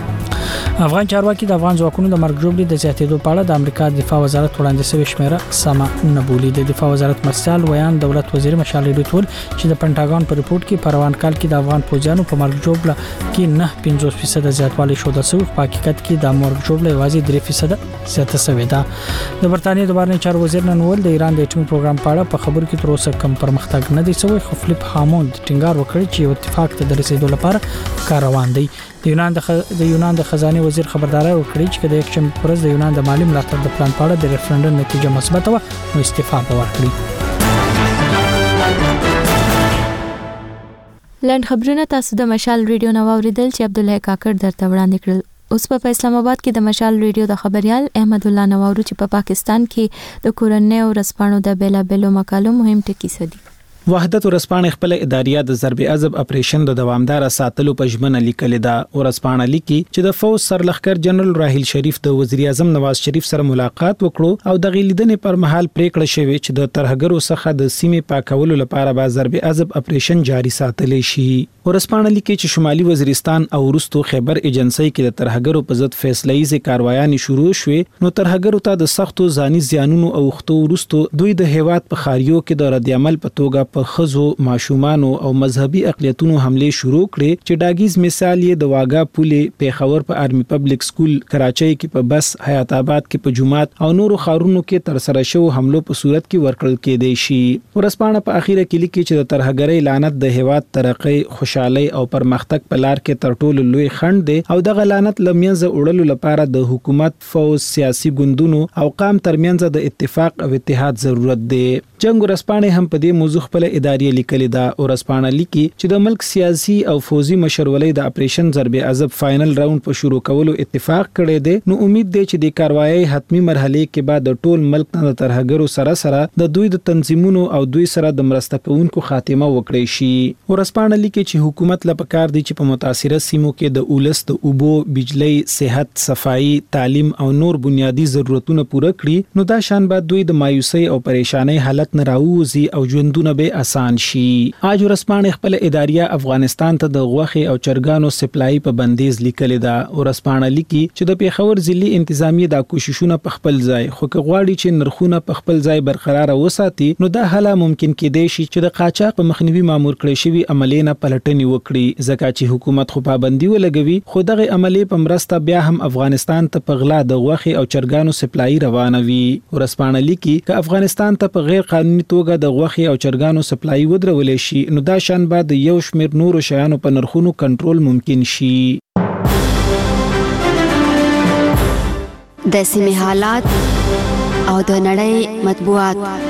افغان چارواکي د افغان ځواکونو د مرګ جوړې د زیاتېدو په اړه د امریکا دفاع وزارت وړاندې شوی شمیره سم نه بولي. د دفاع وزارت مرستیال ویان دولت وزیر مشال ریډیو ټول چې د پنټاګون په ریپورت کې په روان کال کې د افغان فوجانو په مرګ جوړه کې نه پنځوس فیصد زیاتوالی شوه شو، په حقیقت کې د مرګ جوړه یوازې درې فیصد زیاته شوې ده. د برتانیې د بهرنیو چارو وزیر نن ول د ایران د اټومي پروګرام په اړه په خبرو کې تر اوسه کم پرمختګ نه دی شوی، خو فلیپ هاموند ټینګار وکړ چې یو اتفاق ته د رسیدو لپاره کار روان دی. د یونان د خ... د یونان د خزانه وزیر خبرداري ورکړي چې د یکشنبه پر ورځ د یونان د مالی ملاتړ د پلان په اړه د ریفرندوم نتیجه مثبت و نو استعفا ورکړي. لند خبرونه تاسو د مشال ریډیو نو اوریدل چې عبدالله کاکړ درته وړاندې کړل. اوس په اسلام آباد کې د مشال ریډیو د خبريال احمد الله نواورو چې په پا پاکستان کې د کورنۍ او رسپانو د بیلا بیلو مقالو مهم ټکی سدي. وحدت ورسپانې خپل اداریه د ضرب عضب اپریشن د دوامدار ساتلو په ژمنه لیکل ده. ورسپانه لیکي چې د فوج سرلخکر جنرال راحیل شریف د وزیر اعظم نواز شریف سره ملاقات وکړو او د غلیدنې پر مهال پریکړه شوې چې د ترهګرو څخه د سیمې پاکولو لپاره به ضرب عضب اپریشن جاری ساتل شي. ورسپانه لیکي چې شمالي وزیرستان او وروستو خیبر ایجنسی کې د ترهګرو په ضد فیصله‌ایزه کاروایانې شروع شوې نو ترهګرو ته د سختو ځاني زیانونو او وختو وروستو دوی د هیواد په خاریو کې د رد عمل په توګه په خزو ماشومانو او مذهبي اقلیتونو حمله شروع کړې چې داګیز مثال یې د واګا پولې پیښور په آرمي پبلک سکول کراچۍ کې په بس حیات آباد کې په جمعات او نورو خارونو کې تر سره شو حملو په صورت کې ورکړل کېدی شي. ورسپانه په اخیره کې لیکي چې د ترهګرۍ لعنت د هیواد ترقۍ خوشحالي او پرمختګ په لار کې تر ټولو لوی خنډ دی او د لعنت لمنځه وړلو لپاره د حکومت، فوج، سیاسي ګوندونو او قام ترمنځ د اتفاق او اتحاد ضرورت دی. جنگ ورسپانه هم په دې موضوع خپل اداري لیکلي دا. ورسپانه لیکي چې د ملک سیاسي او فوزي مشرولۍ د اپریشن ضرب عضب فائنل راوند په شروع کولو اتفاق کړی دی. نو امید دی چې د کاروایی حتمی مرحله کې بعد د ټول ملک نه ترهګرو سره سره د دوی د تنظیمونو او دوی سره د مرسته کوونکو خاتمه وکړي شي. ورسپانه لیکي چې حکومت لپاره دی چې په متاثره سیمو کې د اولس د اوبو، بجلی، صحت، صفائی، تعلیم او نور بنیادی ضرورتونه پوره کړي نو دا شان بعد دوی د مایوسۍ او پریشانۍ حالت نه راوځي او ژوندونه به دې آسان شي. اج ورسپانې خپل اداریه افغانستان ته د غوښې او چرګانو سپلای په بندیز لیکلې ده. ورسپانې لیکي چې د پیښور ضلعي انتظامیه د کوششونه په خپل ځای خو که غواړي چې نرخونه په خپل ځای برقرار وساتي نو دا هله ممکن کېدای شي چې د قاچاق په مخنیوي مامور کړی شوی عملیونه پلټنې وکړي ځکه چې حکومت خو پابندي ولګوي خو دغه عملی په مرسته بیا هم افغانستان ته په غلا د غوښې او چرګانو سپلای روانوي. ورسپانه لیکي چې افغانستان ته په غیر قانوني توګه د غوښې او چرګانو سپلای ودرول شي نو دا شان بعد یو شمېر نورو شیانو په نرخونو کنټرول ممکن شي. د سیمې حالات او د نړۍ مطبوعات.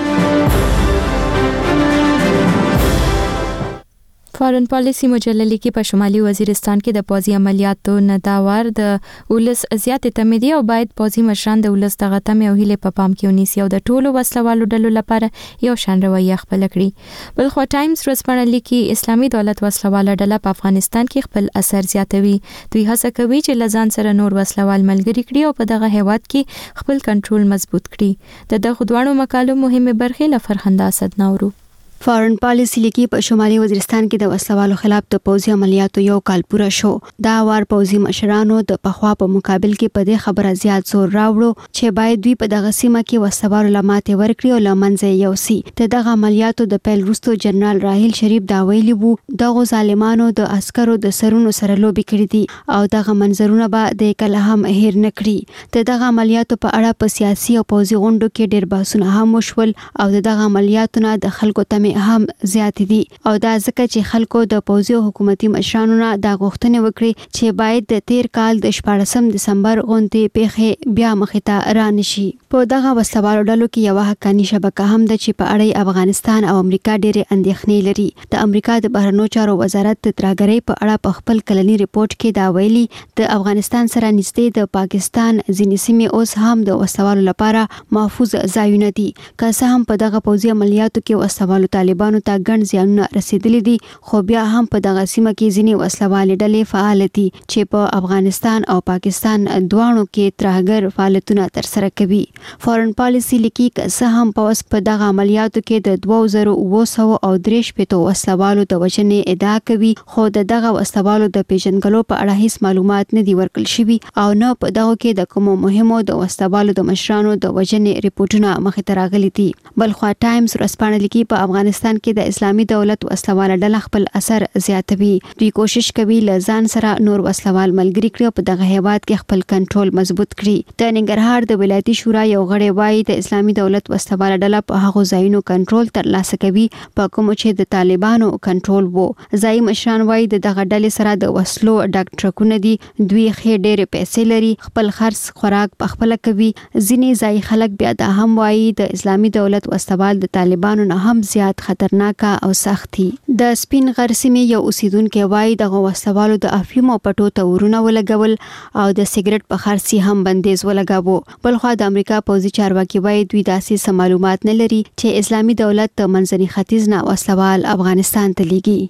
فارن پالیسی مجله لیکي په شمالي وزیرستان کې د پوځي عملیاتو نداوار د ولس زیاتې تمدي او باید پوځي مشران د ولس دغه تم یو هیله په پام کې ونیسي او د ټولو وسلوالو ډلو لپاره یو شان رویه خپل کړي. بل خو ټایمز ورځپاڼه لیکي اسلامي دولت وسلواله ډله په افغانستان کې خپل اثر زیاتوي. دوی هڅه کوي چې لزان سره نور وسلوال ملګري کړي او په دغه هیواد کې خپل کنټرول مضبوط کړي. د دغه دوه مقالو مهمه برخې لفرخنده اسد نورو. فارن پالیسی لیکي په شمالي وزیرستان کې د وسلوالو خلاف د پوځي عملیاتو یو کال پوره شو. دا وار پوځي مشرانو د پخوا په مقابل کې په دې خبره زیات زور راوړو چې باید دوی په دغه سیمه کې وسلوالو لماتې ورکړي او لمنځه یوسي. د دغه عملیاتو د پیل وروسته جنرال راحیل شریف دا ویلي وو دغه ظالمانو د عسکرو د سرونو سره لوبي کړې دي او دغه منظرونه به د کله هم هیر نه کړي. د دغه عملیاتو په اړه په سیاسي او پوځي غونډو کې ډېر بحثونه هم وشول او دغه عملیاتو نه د خلکو ته هم زیات دي او دا ځکه چې خلکو د پوځي او حکومتي مشرانو نه دا غوښتنه وکړي چې باید د تیر کال د شپاړسم دسمبر غونډې پیښې بیا مخې ته رانشي. په دغه وسلوالو ډلو کې یو حقاني شبکه هم ده چې په اړه افغانستان او امریکا ډېرې اندېښنې لري. د امریکا د بهرنیو چارو وزارت د ترهګرۍ په اړه په خپل کلنی ریپورت کې دا ویلي د افغانستان سره نږدې د پاکستان ځینې سیمې اوس هم د وسلوالو لپاره محفوظ ځایونه دي. که څه هم په دغه پوځي عملیاتو کې وسلوالو طالبانو ته ګڼ زیانونه رسیدلي دي خو بیا هم په دغه سیمه کې ځینې وسلوالې ډلې فعال دي چې په افغانستان او پاکستان دواړو کې ترهګر فعالیتونه ترسره کوي. فارن پالیسی لیکي که څه هم پوځ په دغه عملیاتو کې د دوه زره اوه سوه او درې شپېتو وسلوالو د وژنې ادعا کوي خو د دغه وسلوالو د پیژنګلو په اړه هیڅ معلومات نه دي ورکړل شوي او نه په دغه کې د کومو مهمو د وسلوالو د مشرانو د وژنې ریپورتونه مخې ته راغلي دي. بلخو ټایمز ورځپاڼه لیکي په افغانستان کې د اسلامي دولت وسلواله ډله خپل اثر زیاتوي. دوی کوشش کوي له ځان سره نور وسلوال ملګري کړي او په دغه هیواد کې خپل کنټرول مضبوط کړي. د ننګرهار د ولایتي شورا یو غړی وایي د اسلامي دولت وسلواله ډله په هغو ځایونو کنټرول ترلاسه کوي په کومو چې د طالبانو کنټرول وو. ځایي مشران وایي د دغه ډلې سره د وسلو ډک ټرکونه دي. دوی ښې ډېرې پیسې لري، خپل خرڅ خوراک پخپله کوي. ځینې ځایي خلک بیا دا هم وایي د اسلامي دولت وسلوال د طالبانو نه هم زیات خطرناک او سختي. د سپین غر سیمې یو اوسیدونکو وایي دغه وسلوالو د افیمو پټو ته ورونه ولګول او د سیګریټ په خرڅي هم بندیز ولګاوه. بلخو د امریکا پوځي چارواکي وایي دوی داسې څه معلومات نه لري چې اسلامي دولت د منځني ختیځ نه وسلوال افغانستان ته لیږي.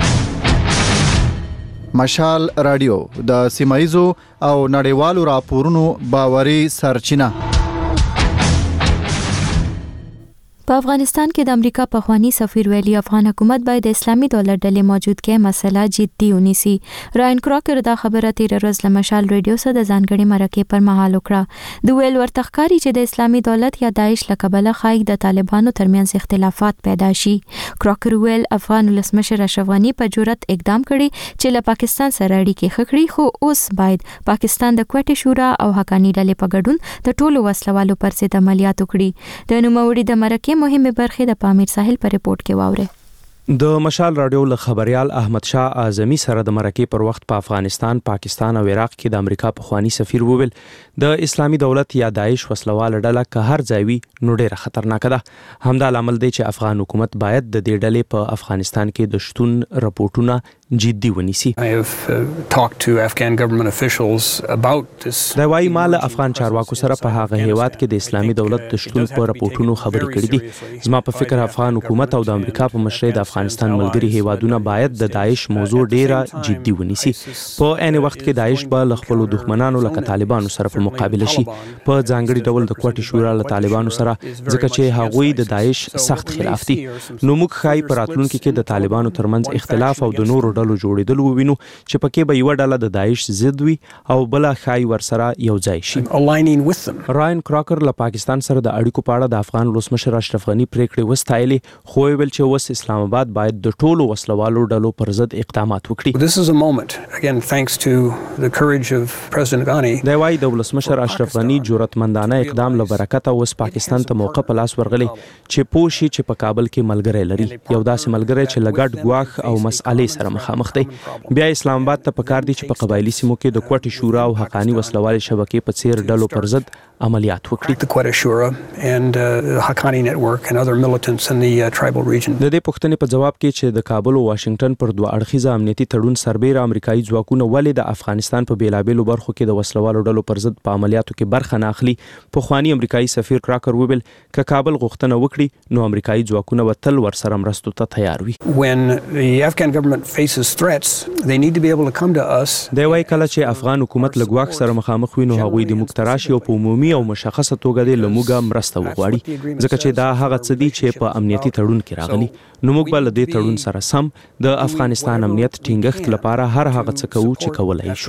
مشال رادیو د سیمایزو او نړیوالو راپورونو باوري سرچینه. په افغانستان کې د امریکا پخوانی سفیر ویلي افغان حکومت باید د اسلامي دولت ډلې موجودګۍ مسله جدي ونیسي. راین کراکر دا خبره تیر ورځ له مشال ریډیو سره د ځانګړي مرکې پر مهال وکړه. د ویل ورته ښکاري چې د اسلامي دولت یا داعش له کبله خایي د طالبانو ترمنځ اختلافات پیدا شي. کراکر ویل افغان ولسمشر اشرف غني په جرأت اقدام کړی چې له پاکستان سره اړیکې ښه کړي خو اوس باید پاکستان د کوټې شورا او حقاني ډلې په ګډون د ټولو وسلوالو پر ضد عملیات وکړي. د نوموړي د مرکې مهمه برخه د پامیر ساحل پر ریپورت کې واوره. د مشال رادیو له خبريال احمد شاه اعظمي سره د مرکې پر وخت په افغانستان، پاکستان او عراق کې د امریکا پخوانی سفیر وویل د اسلامي دولت یا داعش وسلواله ډله که هر ځای وي نو ډیره خطرناک ده. همدا لامل دی چې افغان حکومت باید د دې ډلې په افغانستان کې د شتون رپورټونه جدي ونیسي. I have uh, talked to Afghan government officials about this. دا وايي مال افغان چارواکو سره په هغه هیواد کې د اسلامي دولت د شتون په راپورټونو خبرې کړې دي. زما په فکر افغان حکومت او د امریکا په مشرۍ د افغانستان ملګري هیوادونه باید د داعش موضوع ډیره جدي ونیسي. په عین وخت کې داعش به خپل دښمنانو لکه طالبانو سره په مقابله شي، په ځانګړي ډول د کوټې شورا له طالبانو سره، ځکه چې هغوی د داعش سخت خلاف دي. نو موږ ښایي په راتلونکي کې د طالبانو ترمنځ اختلاف او د نورو ډلو جوړېدل ووینو چې پکې به یوه ډله د داعش ضد وي او بله ښایي ورسره یو ځای شي. راین کراکر له پاکستان سره د اړیکو په اړه د افغان ولسمشر اشرف غني پریکړې وستایلې، خو ویل چې اوس اسلام آباد باید د ټولو وسلوالو ډلو پر ضد اقدامات وکړي. This is a moment again thanks to the courage of President Ghani. دا وايي د ولسمشر اشرف غني جرأتمندانه اقدام له برکته اوس پاکستان ته موقع په لاس ورغلی چې پوه شي چې په کابل کې ملګری لري، یو داسې ملګری چې له ګډ ګواښ او مسئلې سره مخامخ دی. بیا اسلام آباد ته پکار دی چې په قبایلي سیمو کې د کوټې شورا او حقاني وسلوالې شبکې په څیر ډلو پر ضد عملیات وکړي. The Quetta Shura and uh, the Haqqani network and other militants in the uh, tribal region. د دې پوښتنې په جواب کې چې د کابل او واشنگټن پر دوه اړخیزه امنیتي تړون سربېره امریکایي ځواکونه ولې د افغانستان په بیلابېلو برخو کې د وسلوالو ډلو پر ضد په عملیاتو کې برخه نه اخلي، پخواني امریکایي سفیر کراکر وویل که کابل غوښتنه وکړي نو امریکایي ځواکونه به تل ورسره مرستو ته تیار وي. When the Afghan government faces threats, they need to be able to come to us. دا وايي کله چې افغان حکومت له ګواښ سره مخامخ وي نو هغوی د موږ ته راشي او په عمومي او مشخصه توګه د لموږه مرسته وغواړي، ځکه چې دا هغه څه دي چې په امنیتي تړون کې راغلي. نو موږ به له دې تړون سره سم د افغانستان امنیت ټینګښت لپاره هر هغه څه کوو چې کولای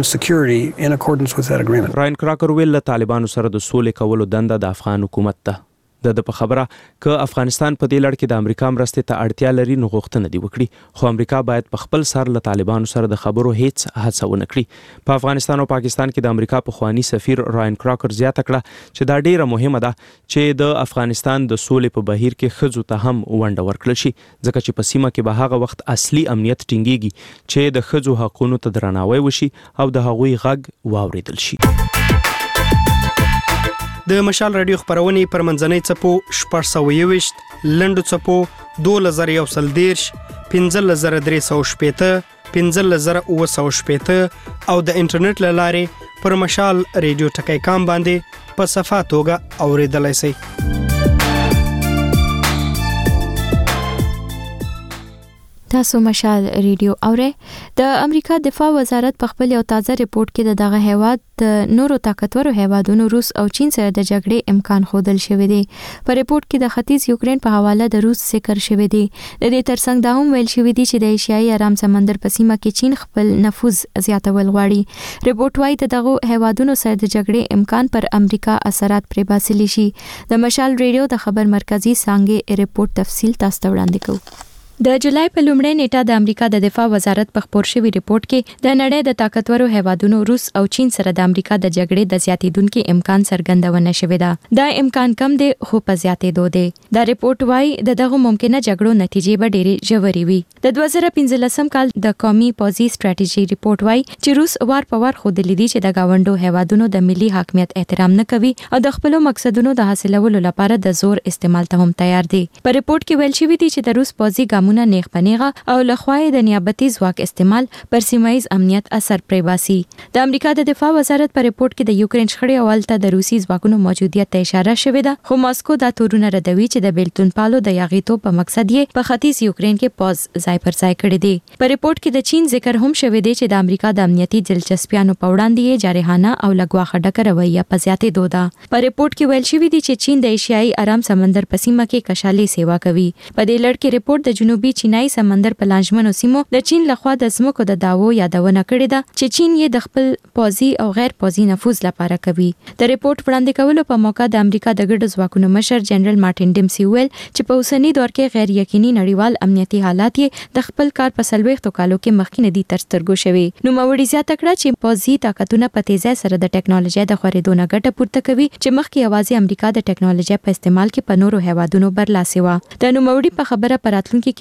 شو. راین کراکر ویل له طالبانو سره د سولې کولو دنده د افغان حکومت ته د د په خبره که افغانستان په دې لړ کې د امریکا مرستې ته اړتیا لري نو غوښتنه دی وکړي، خو امریکا باید په خپل سر له طالبانو سره د خبرو هیڅ هڅه ونه کړي. په افغانستان او پاکستان کې د امریکا پخوانی سفیر راین کراکر زیاته کړه چې دا ډیره مهمه ده چې د افغانستان د سولې په بهیر کې ښځو ته هم ونډه ورکړل شي، ځکه چې په سیمه کې به هغه وخت اصلي امنیت ټینګیږي چې د ښځو حقونو ته درناوی وشي او د هغوی غږ واوریدل شي. د مشال رادیو خبرونه پر منځنۍ چپو شپږ سوه یوویشت، لنډو چپو دوه زره یو سل دیرش، پنځه زره درې سوه شپېته، پنځه زره اووه سوه شپېته او د انټرنیټ له لارې پر مشال رادیو ټکی کام باندې په صفه توګه اوریدلای شئ. تاسو مشال ریډیو اوره. د امریکا دفاع وزارت په خپل یو تازه ریپورت کې د دغه هیواد د نورو طاقتورو هیوادونو روس او چین سره د جګړې امکان ښودل شوی دی. په ریپورت کې د ختیځ یوکرين په حواله د روس ذکر شوی دی. د دې ترڅنګ دا هم ویل شوی دی چې د ایشیایي آرام سمندر په سیمه کې چین خپل نفوذ زیاتول غواړي. ریپورت وايي د دغه هیوادونو سره د جګړې امکان پر امریکا اثرات پرې باسلی شي. د مشال ریډیو د خبر مرکزی څنګه ریپورت تفصیل تاسو ته وړاندې کوو. د جولای په لومړۍ نیټه د امریکا د دفاع وزارت په خبر شوی ریپورت کې د نړۍ د طاقتورو هیوادونو روس او چین سره د امریکا د جګړې د زیاتیدونکو امکان څرګندونه شوې ده. دا امکان کم دی خو په زیاتېدو دی. دا ریپورت وايي د دغه ممکنه جګړو نتیجې به ډېرې ژورې وي. د دوه زره پنځلسم کال د قومي پوځي ستراتیژي ریپورت وايي چې روس وار په وار ښودلي دي چې د گاونډو هیوادونو د ملي حاکمیت احترام نه کوي او د خپل مقصدونو د حاصلولو لپاره د زور استعمال ته هم تیار دي. په ریپورت کې ویل شوی دی چې د روس پوځي ګامونه نیغ پنیغه او لخوای د نیابتي ځواک استعمال پر سیمایي امنیت اثر پرې باسي. د امریکا د دفاع وزارت په ریپورت کې د یوکرين شخړې او الته د روسي ځواکونو موجودیت ته اشاره شوې ده، خو ماسکو دا تورونه ردوي چې د بیلتون پالو د یاغیتو په مقصد یې په ختیځ یوکرين کې پوز ځای پر ځای کړی دی. په ریپورت کې د چین ذکر هم شوی دی چې د امریکا د امنیتي دلچسپیانو په وړاندې یې جارحانه او لګواخه ډکه رویه په زیاتېدو ده. په ریپورت کې ویل شوی دی چې چین د ایشیایي آرام سمندر په سیمه کې کشالي سیوا کوي. په دې لړ کې ریپورت د جنوبي چینایي سمندر په لانجمنو سیمو د چین لخوا د ځمکو د داوو یادونه کړې ده چې چین یې د خپل پوځي او غیر پوځي نفوذ لپاره کوي. د ریپورت وړاندې کولو په موقع د امریکا د ګډو ځواکونو مشر جنرال مارټین ډیمسي ویل چې په اوسنی دور کې غیر یقیني نړیوال امنیتي حالات یې د خپل کار په سلويختو کالو کې مخکې دي تر سترګو شوي. نو موري زیاته کړه چې پوځي طاقتونه په تیزه سره د ټکنالوژي د خورېدو نه ګټه پورته کوي چې مخکې یوازې امریکا د ټکنالوژي په استعمال کې په نورو هیوادونو برلاسي و. د نو موري په خبره پراتلونکو کې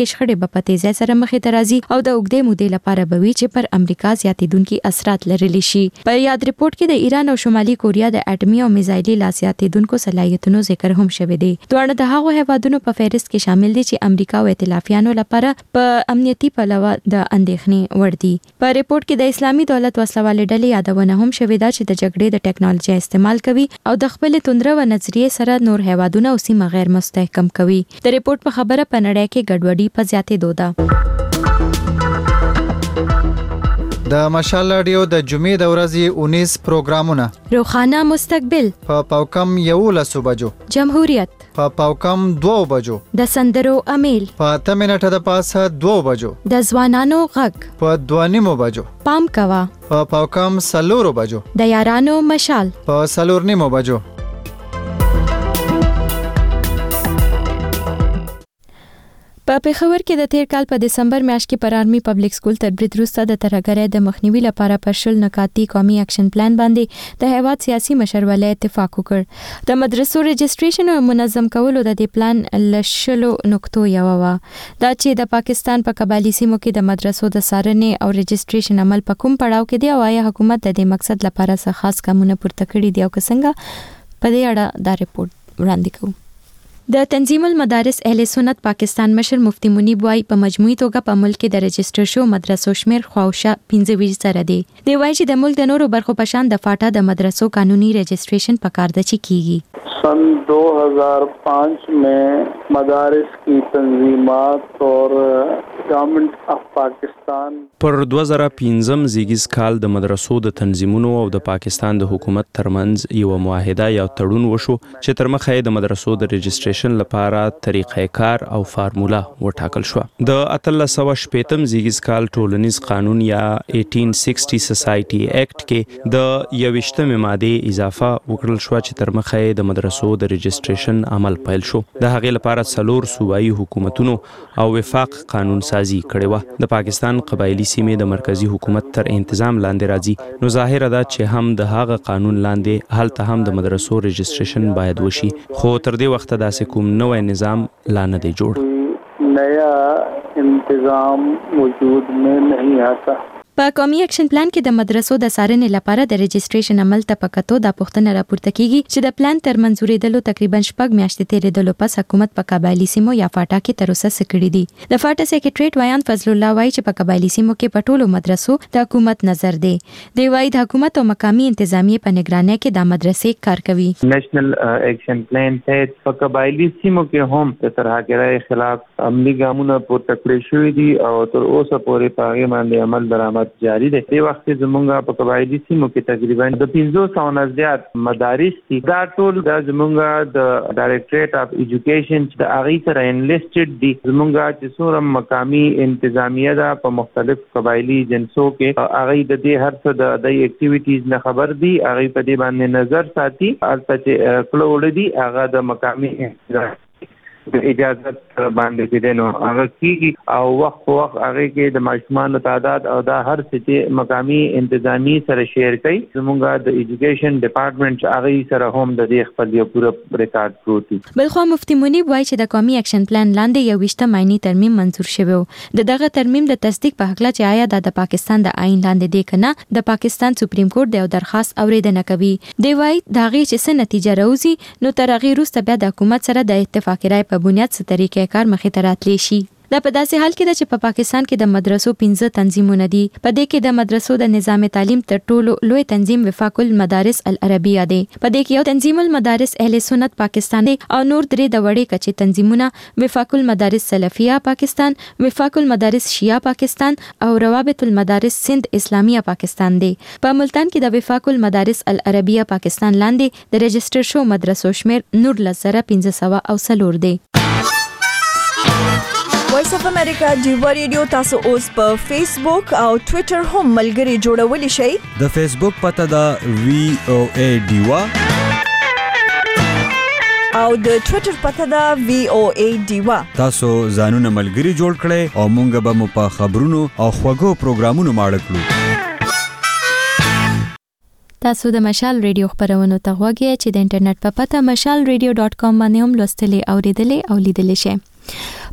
د شخړې په تیزه سره مخې ته راځي او د اوږدې مودې لپاره به وي چې پر امریکا زیاتیدونکو اثرات لرلی شي. په یاد ریپورت کې د ایران او شمالي کوریا د اټومي او میزایلي لاسیاتیدونکو صلاحیتونو ذکر هم شوی دی. دواړه د هغو هیوادونو په فهرست کې شامل دي چې امریکا او ائتلافیانو لپاره په امنیتي پلوه د اندېښنې وړ دي. په ریپورت کې د اسلامي دولت وسلوالې ډلې یادونه هم شوې ده چې د جګړې د ټکنالوژي استعمال کوي او د خپل توندره و نظریې سره نور هیوادونه او سیمه غیر مستحکم کوي. د ریپورت په خبره په نړۍ کې ګډوډي په زیاتېدو ده. د مشال رادیو د جمعې د ورځې اونیس پروګرامونه روخانه مستقبل په پاوکم یولس بجو، جمهوریت په پاوکم دو بجو، د سندرو امیل په اته منټه د پاسه دو بجو، د ځوانانو غږ په دوه نیمو بجو، پام کوا په پاوکم سلورو بجو، د یارانو مشال په سلور نیمو بجو. په پېښور کې د تیر کال په دسمبر میاشت کې پر آرمي پبلک سکول تر برید وروسته د ترهګرۍ د مخنیوي لپاره پر شل نکاتي قومي اکشن پلان باندې د هیواد سیاسي مشرولۍ اتفاق وکړ. د مدرسو رجسټریشن او منظم کولو د دې پلان لشلو نقطو یو و دا چې د پاکستان په قبایلی سیمو کې د مدرسو د څارنې او رجسټریشن عمل په کوم پړاو کې دی او آیا حکومت د دې مقصد لپاره څه خاص ګامونه پورته کړي دي او څنګه په دې اړه دا ریپورت وړاندې کوو. د تنظیم المدارس اهل سنت پاکستان مشر مفتی منیب وای په مجموعي توګه په ملک کې د رجسټر شو مدرسو شمیر خواوشه پنځه ویشت سره دی. دی وای چې د ملک د نورو برخو په شان د فاټا د مدرسو قانوني رجسٹریشن پکار د چي کیږي. सन दो हज़ार पाँच में मदारिस की तंजीमात और government of Pakistan پر دوه زره پنځم زیږیز کال د مدرسو د تنظیمونو او د پاکستان د حکومت ترمنځ یو معاهده یا تړون وشو چې تر مخه د مدرسو د رجسټریشن لپاره طریقې کار او فارمولا وټاکل شو. د اتلس سوه شپږم زیږیز کال ټولنیز قانون یا اټین سکسټي سوسایټي اکټ کې د یوویشتمې ماده اضافه وکړل شو چې تر مخه د مدرسو د رجسټریشن عمل پیل شو. د هغې لپاره څلور صوبایي حکومتونو او وفاق قانون سازي کړې و. د پاکستان قبایلی سیمې د مرکزی حکومت تر انتظام لاندې راځي نو ظاهره ده چې هم د هغه قانون لاندې هلته هم د مدرسو رجسټریشن باید وشي خو تر دې وخته داسې کوم نوې نظام لا نه دی جوړ. نیا انتظام وجود میں نہیں آتا. په قومي اکشن پلان کې د مدرسو د څارنې لپاره د رجسټریشن عمل ته پکاتو د پښتنه راپورته کیږي چې د پلان تر منزورېدلو تقریبا شپږ میاشتې تیرېدلو پس حکومت په قبایلی سیمو یا فاټا کې تر اوسه سکړې دي. د فاټا سیکریټریټ ویان فضل الله وایي چې په قبایلی سیمو کې په ټولو مدرسو د حکومت نظر دی. دی وایي د حکومت او مقامي انتظامیې په نگرانۍ کې د مدرسې کار کوي. نېشنل اکشن پلان ته په قبایلی سیمو کې هم د ترهګرۍ خلاف عملی ګامونه پورته کړی شوي دي او تر اوسه پورې په هغې باندې عمل درآمد جاری دی. دې وخت کې زمونږ په قبایلی سیمو کې تقریبا د پنځه سوه نه زیات مدارس دي. دا ټول د زمونږ د ډایرکټریټ اف ایجوکیشن چې د هغې سره انلیسټډ دي. زمونږ چې څومره مقامي انتظامیه ده په مختلف قبایلی جنسو کې هغې د دې هر څه د دې اکټیویټیز نه خبر دي. هغې په دې باندې نظر ساتي. هلته چې کله وړه دي هغه د مقامي انتظام د اجازت باندې کې دي نو هغه کېږي او وخت په وخت هغې کې د ماشومانو تعداد او دا هر څه چې مقامي انتظامي سره شیر کوي. زمونږ د ایجوکیشن ډپارټمنټ هغې سره هم د دې خپل یو پوره ریکارډ پروت دی. بلخوا مفتی منیب وایي چې د قومي اکشن پلان لاندې یوویشتم آئیني ترمیم منظور شوی و. د دغه ترمیم د تصدیق په هکله چې آیا دا د پاکستان د آئین لاندې دی که نه د پاکستان سپریم کورټ د یو درخواست اورېدنه کوي. دی وایي د هغې چې څه نتیجه راوځي نو تر هغې وروسته بیا د حکومت سره د اتفاقي رایې په بنیاد څه طریقې کار مخې ته راتلی شي. دا په داسې حال کې ده چې په پاکستان کې د مدرسو پنځه تنظیمونه دي. په دې کې د مدرسو د نظام تعلیم تر ټولو لوی تنظیم وفاق المدارس العربیه دی. په دې کې یو تنظیم المدارس اهل سنت پاکستان دی او نور درې د وړې کچې تنظیمونه وفاق المدارس سلفیه پاکستان، وفاق المدارس شیعه پاکستان او روابط المدارس سند اسلامیه پاکستان دی. په ملتان کې د وفاق المدارس العربیه پاکستان لاندې د رجسټر شو مدرسو شمیر نور لزره پنځه سوه او څلور دی. وایس اف امریکا ډیوا ریډیو تاسو اوس په فیسبوک او ټوئیټر هم ملګري جوړولی شئ. د فیسبوک پته ده وی او ای ډیوا او د ټوئیټر پته ده وی او ای ډیوا. تاسو ځانونه ملګري جوړ کړئ او مونږ به مو په خبرونو او خوږو پروګرامونو ماړه کړو. تاسو د مشال ریډیو خبرونو ته غوږ یې چې د انټرنیټ په پته مشال ریډیو ډاټ کام باندې هم لوستلی او اوریدلی او لیدلی شئ.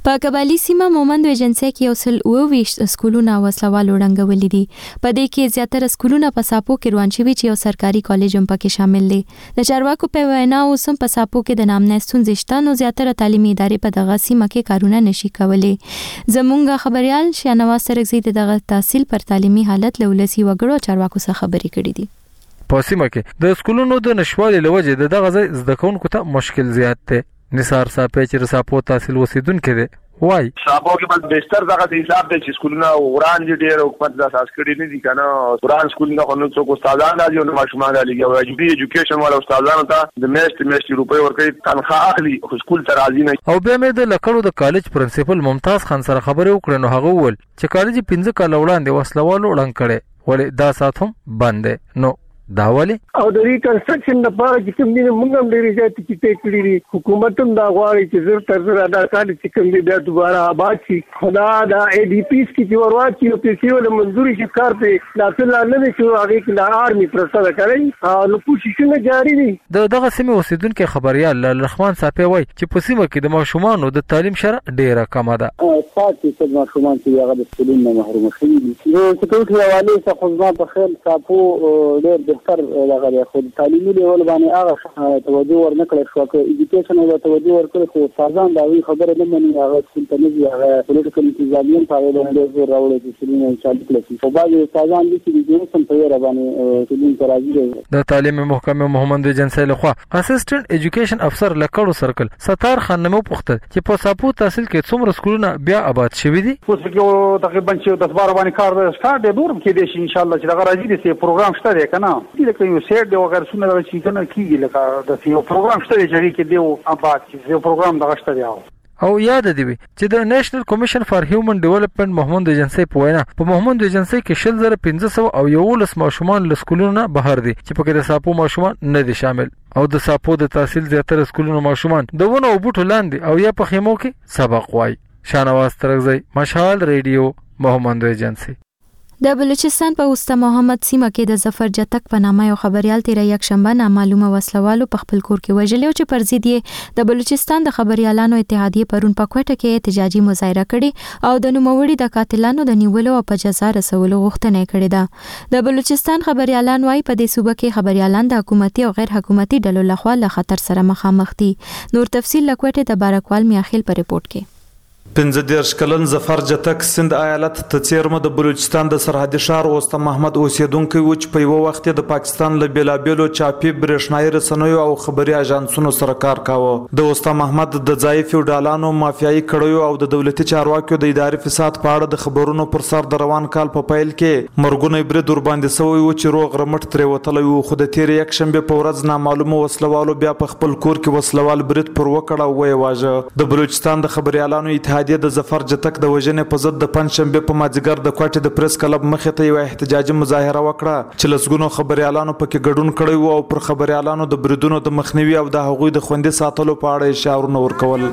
په قبایلی سیمه مومند ایجنسی کې یو سل اوه ویشت سکولونه وسلوالو ړنګولي دي. په دې کې زیاتره سکولونه په ساپو کې روان شوي چې یو سرکاري کالج هم پکې شامل دی. د چارواکو په وینا اوس هم په ساپو کې د نامنه ستونزې شته، نو زیاتره تعلیمي ادارې په دغه سیمه کې کارونه نشي کولی. زمونږ خبريال شاهنواز سرکزي دغه تحصیل پر تعلیمي حالت له ولسی وګړو چارواکو سره خبرې کړې دي. په سیمه کې د سکولونو د نشوالي لوجه د دغه ځای زده کوونکو ته مشکل زیات دی. نثار صاحب چې ساپو تحصیل اوسیدونکو دی وای ساپو کې بس بهتر دغه حساب دی چې سکولونه وران دي ډېر حکومت د اساس کړی نه دي کنه. وران سکولونه خو نو څوک استادان راځي او ماشومان راځي او ایجوبي ایجوکیشن والا استادانو ته د میاشتې میاشتې روپۍ ورکوي تنخواه اخلي خو سکول ته راځي نه. او بیا مې د لکړو د کالج پرنسپل ممتاز خان سره خبرې وکړې نو هغه وویل چې کالج پنځه کال وړاندې وسلوالو ړنګ کړي ولې دا سات هم بند دی. نو دا ولې او د ریکنسټرکشن لپاره چې کوم دي موږ هم ډېری ځای ته کې کړی دي. حکومت هم دا غواړي چې زر تر زر ادا کړي چې کوم دي بیا دوباره آباد شي. خدا دا ای ډي پیس کې چې ورواچ چې پیسې ول منځوري شي کار په لاسل نه نه شو هغه کې د آرمي پرسره کوي او نو کوششونه جاري دي. د دغه سیمه اوسیدونکو خبريال لخمان صاحب وای چې په سیمه کې د ماشومانو د تعلیم شره ډیره کمه ده. تاسو چې ماشومان چې هغه د سکولونو محروم شي نو چې کوم حواله څه خدمات په خیر ساپو ډېر تر لغه خو تعلیمي لیول باندې هغه توجه ورنکړي شو که ایجوکیشن او توجه ورکړي خو سازان دا وی خبره نه مني هغه څنګه نه دی هغه پولیټیکل انتظامیان په اړه باندې راوړي چې شنو چالو کړي په باندې سازان دي چې د جنسن په اړه باندې ټولین ترازی د تعلیم محکمه محمد جنسي لخوا اسسټنټ ایجوکیشن افسر لکړو سرکل ستار خان نمو پوښتنه چې په ساپو تحصیل کې څومره سکولونه بیا آباد شوي دي. اوس کې تقریبا چې د بار باندې کار سٹارټ دی دور کې دي ان شاء الله چې دا راځي د پروګرام شته دی کنه چې یو سیټ دی وغیر څونه راځي کنه کیږي لکه د یو پروګرام شته دی چې دی آباد چې یو پروګرام دغه شته دی. او یاد دی چې د نېشنل کمیشن فار هیومن ډیولپمنٹ محمد ایجنسی په وینا په محمد ایجنسی کې شل زره پنځه سوه او یولس ماشومان له سکولونو بهر دي چې په کې د ساپو ماشومان نه دي شامل. او د ساپو د تحصیل زیاتره سکولونو ماشومان د ونه او بوټو لاندې او یا په خیمو کې سبق وای. شاهنواز ترغزی مشال ریډیو محمد ایجنسی. د بلوچستان په وسطه محمد سیمه کې د ظفر جتک په نامه یو خبريال تیر یک شنبه نامعلومه وسلوالو په خپل کور کې وژل او چې پر ضد یې د بلوچستان د خبريالانو اتحادیه پرون په کوټه کې احتجاجي مظاهره کړې او د نوموړي د قاتلانو د نیولو او په جزا رسولو غوښتنه کړې ده. د بلوچستان خبريالان وايي په دې صوبه کې خبريالان د حکومتي او غیر حکومتي ډلو لخوا له خطر سره مخامخ دي. نور تفصیل لکوټه د بارکوال میاخیل په ریپورت کې. پنځه دیرش کلن ظفر جتک سند ایالت ته څیرمه د بلوچستان د سرحدي ښار اوسته محمد اوسیدونکو و چې په یو وخت د پاکستان له بیلابیلو چاپی برېښنايي رسنیو او خبري اژانسونو سره کار کاوه. د اوسته محمد د ځای فیوډالانو مافیایي کړیو او د دولتي چارواکیو د ادارې فساد په اړه د خبرونو پر سر د روان کال په پایل کې مرګونه برید ور باندې سوی و چې روغ رمټ ترې وتلی و. خو د تیر یک شنبه په ورځ نامعلومه وسلوالو بیا په خپل کور کې وسلوال برید پر وکړ او ویې واژه. د بلوچستان د خبريالانو اتحادیه د ظفر جتک د وژنې په ضد د پنځشنبه په مازیګر د کوټې د پریس کلب مخې ته یو احتجاجي مظاهره وکړه چې لسګونو خبريالانو پکې ګډون کړی و او پر خبريالانو د بریدونو د مخنیوي او د هغوی د خوندې ساتلو په اړه اشارونه ورکول.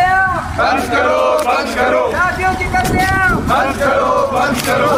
بند کرو بند کرو بند کرو بند کرو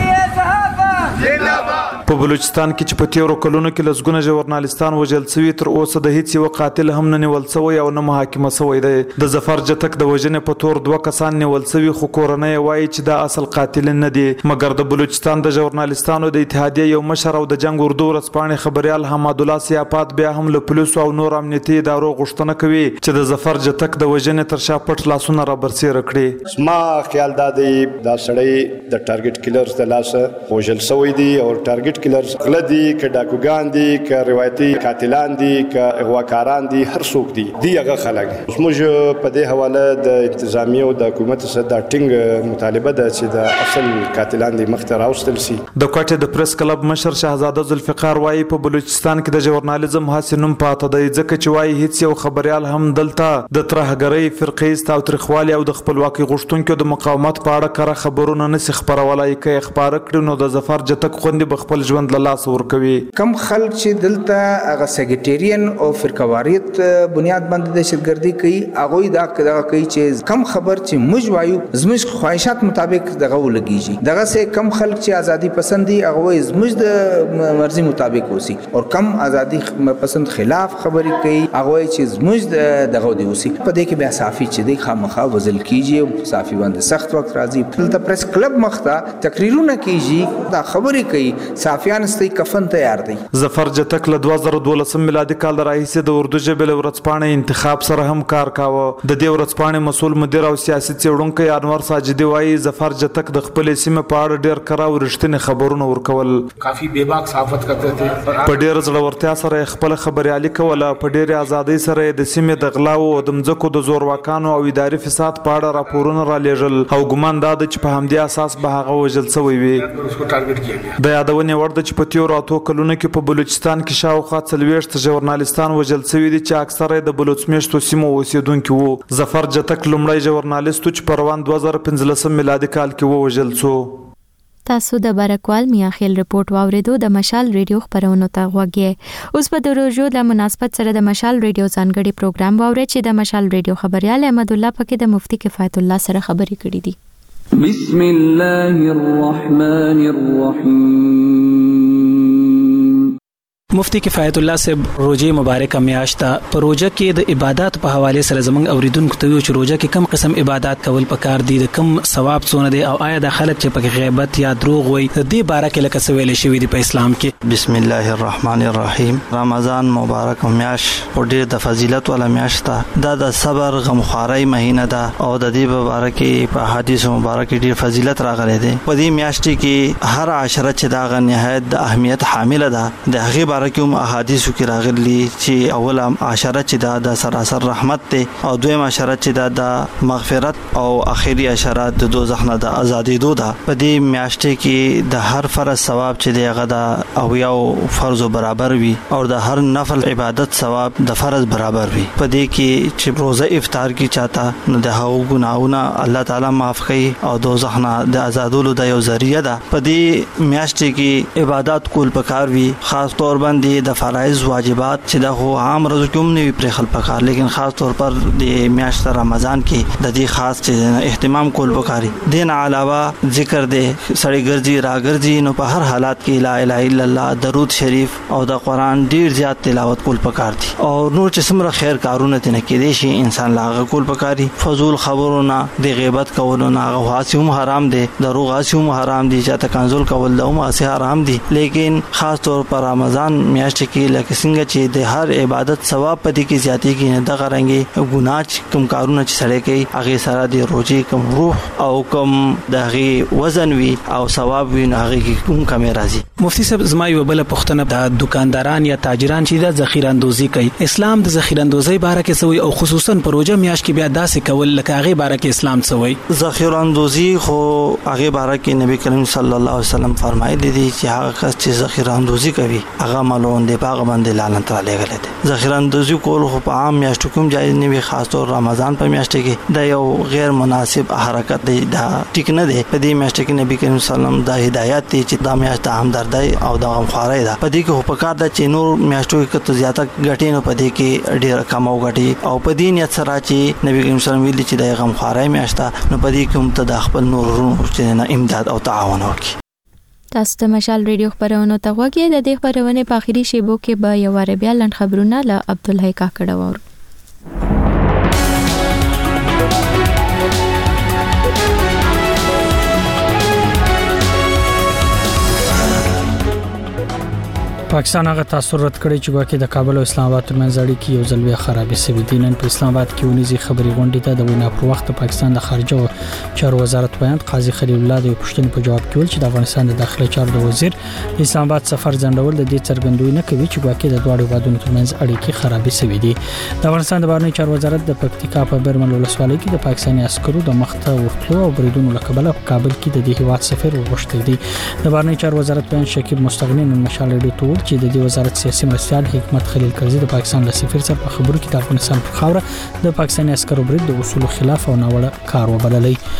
په بلوچستان کې چې په تیرو کلونو کې لسګونه ژورنالستان وژل شوي تر اوسه د هیڅ یو قاتل هم نه نیول شوی او نه محاکمه شوی دی. د ظفر جتک د وژنې په تور دوه کسان نیول شوي خو کورنۍ وایي چې دا اصل قاتل نه دی. مګر د بلوچستان د ژورنالستانو د اتحادیه یو مشر او د جنگ اردو ورځپاڼې خبريال حماد الله سیاپات بیا هم له پولیسو او نور امنیتي ادارو غوښتنه کوي چې د ظفر جتک د وژنې تر شا پټ لاسونه را برسېره کړي. ما خیال دا دی دا سړی د ټارګټ کیلرز د لاسه وژل شوی دی او ټارګټ کیلرز غلدي ک ډاکوګان دي ک روایتي قاتلان دي ک اغواکاران دي هر څوک دي دی هغه خلک. موږ په دې حواله د انتظامیه او د حکومت سره د ټینګ مطالبه ده چې د اصل قاتلان دي مخ ته راوستل شي. د کوټې د پریس کلب مشر شهزاده ذوالفقار وایي په بلوچستان کې د ژورنالیزم هڅې نوم پاته دی ځکه چې وایي هیڅ یو خبريال هم دلته د ترهګرۍ فرقې تاوتریخوالي او د خپلواکۍ غوښتونکو د مقاومت په اړه کره خبرونه نشي خبرولای. کې خبره کړي نو د ظفر جتک جتک خوندې به خپل ژوند له لاس ورکوي. کم خلک چې دلته هغه سیګریټریان او فرقواریت بنیاد باندې دهشتګردي کوي هغه دا دغه کوي چې کم خبر چې موږ وایو زموږ خواهشات مطابق دغه ولګیږي دغه سه کم خلک چې ازادي پسندي هغه زموږ د مرزي مطابق وسی او کم ازادي پسند خلاف خبرې کوي هغه چې زموږ دغه دی وسی په دې کې بیا صافي چې د خامخا وزل کیږي صافي باندې سخت وخت راځي. دلته پریس کلب مخته تقریرونه کیږي دا خبرې کوي صافیان ستې کفن تیار دي. ظفر جتک له دوه زره دولسم میلادي کال راهیسې د اردو ژبې له ورځپاڼې انتخاب سره هم کار کاوه. د دې ورځپاڼې مسؤل مدیر او سیاسي څېړونکی انور ساجدي وایي ظفر جتک د خپل سیمې په اړه ډېر کره او رښتینې خبرونه ورکول. کافی بېباک صحافت کوي په ډېر زړورتیا سره خپل خبريالي کوله. په ډېر ازادۍ سره د سیمې د غلاو او د مځکو د زورواکانو او اداري فساد په اړه راپورونه را لېږل او ګمان دا ده چې په همدې اساس به هغه وژل شوی وي. د یادونې وړ ده چې په تېرو اتو کلونو کې په بلوچستان کې شاوخوا څلوېښت ژورنالستان وژل شوي دي چې اکثره یې د بلوچ میشتو سیمو اوسېدونکي وو. ظفر جتک لومړی ژورنالست و چې په روان دوه زره پنځلسم میلادي کال کې ووژل شو. تاسو د بارکوال میاخیل رپورت واوریدو د مشال ریډیو خبرونو ته غوږی. اوس په د روزو د مناسبت سره د مشال ریډیو ځانګړي پروګرام واوري چې د مشال ریډیو خبريال احمد الله پکې د مفتی کفایت الله سره خبرې کړې دي. بسم الله الرحمن الرحیم. مفتی کفایت الله صاحب روزه مبارکه میاشت په روزه کې د عبادت په حواله سره زمنګ اوریدونکو ته ویل چې روزه کې کم قسم عبادت کول پکار دي د کم ثواب څونه دي او آیا د خلک چې په غیبت یا دروغ وي د دې باره کې لکه څه ویل شوی دی په اسلام کې. بسم الله الرحمن الرحیم. رمضان مبارک میاش او ډېر د فضیلت ولا میاشت ده د صبر غمخواري مهینه ده او د دې مبارکي په حدیث مبارک ډېر فضیلت راغلي دي. په دې میاشت کې هر عشره چې دا غ نهایت د اهمیت حامل ده د هغه کوم احادیثو کې راغلي چې اوله عشره چې دا د سراسر رحمت ته او دویم عشره چې دا د مغفرت او اخیری عشره د دوزخ نه د ازادي دوه په دې میاشت کې د هر فرض ثواب چې دی هغه د او یو فرض برابر وي او د هر نفل عبادت ثواب د فرض برابر وي. په دې کې چې روزه افطار کې چاته نو د هغو ګناهونه الله تعالی معاف کوي او دوزخ نه د آزادولو د یو ذریعہ ده. په دې میاشت کې عبادت کول پکار وي خاص طور باندې د فرایض واجبات چې د هو عام ورځو کې هم نه وي پرې خل پکار لیکن خاص طور پر د میاشت رمضان کې د دې خاص چې اهتمام کول پکاري. دین علاوه ذکر دی سړی ګرځي را ګرځي نو په هر حالات کې لا اله الا الله درود شریف او د قران ډیر زیات تلاوت کول پکار دي او نور چې څومره خیر کارونه تنه کې دي شي انسان لاغه کول پکاري. فضول خبرونه د غیبت کولونه غواصي هم حرام دي دروغ غواصي هم حرام دي چې ته کنزول کول له هم اسه حرام دي لیکن خاص طور پر رمضان میاشت کې لکه څنګه چې د هر عبادت ثواب پدې کې زیاتې کې نه د غرانګي ګناه کوم کارونه چې سړی کوي هغه سره د روزي کوم روح او کوم دغه وزن وي او ثواب وي نه هغه کوم کمې راځي. مفتی صاحب زما یو بل پښتنه د دکانداران یا تاجران چې د ذخیره اندوزي کوي اسلام د ذخیره اندوزي باره کې سوی او خصوصا په روزه میاشت کې بیا داسې کول لکه هغه باره کې اسلام سوی. ذخیره اندوزي خو هغه باره کې نبی کریم صلی الله علیه وسلم فرمایلی دي چې هغه کس چې ذخیره اندوزي کوي هغه مالون دی باغ باندې لعنت را لګل دي. ذخیره اندوزي کول خو په عام میاشتو کوم جایز نه وي خاص طور رمضان په میاشت کې دا یو غیر مناسب حرکت دی دا ټیک نه دی. په دې میاشت کې نبی کریم صلی الله علیه وسلم دا هدایت دی چې دا میاشت همدردی او د غمخواري ده. په دې کې په کار د چینور میاشتو کې ته زیاته غټي نه پدې کې ډیر کم او غټي او په دې نیت سره چې نبی کریم صلی الله علیه وسلم ویلي چې د غمخواري میاشت نو په دې کې هم ته د خپل نور ورونو امداد او تعاون وکړي. تاسو د مشال ریډیو خبرونو ته غوږی د دې خبرونه په اخیری شیبو کې به یو واره بیا لند خبرونه له عبدالحی کاکړه وور. پاکستان هغه تاثیر رد کړی چې واکې د کابل او اسلام آباد ترمنځ اړیکې یو ځل بیا خرابې شوې دي. نن په اسلام آباد کې ونیزي خبري غونډې ته د وینا پر وخت پاکستان د خارجه چارو وزارت بیان قاضي خلیل الله د پښتنې په جواب کې ویل چې د افغانستان د داخلي چارو د وزیر د اسلام آباد سفر ځنډول د دې څرګندوي نه کوي چې واکې د دوه هیوادونو ترمنځ اړیکې خرابې شوې دي. د افغانستان د بهرنی چارو وزارت د پکتیکا په برمل ولسوالۍ کې د پاکستاني عسکرو د مخته ورتلو او بریدونو لکبله په کابل کې د دې هیواد سفیر وغوښتل دي. د بهرنی چارو وزارت بیان شکیب مستغنی نن مشال ریډیو ته ویل چې د دې وزارت سیاسي مرستیال حکمت خلیل کرزي د پاکستان له سفیر سره په خبرو کې د افغانستان پر خاوره د پاکستاني عسکرو برید د اصولو خلاف او ناوړه کار وبللی.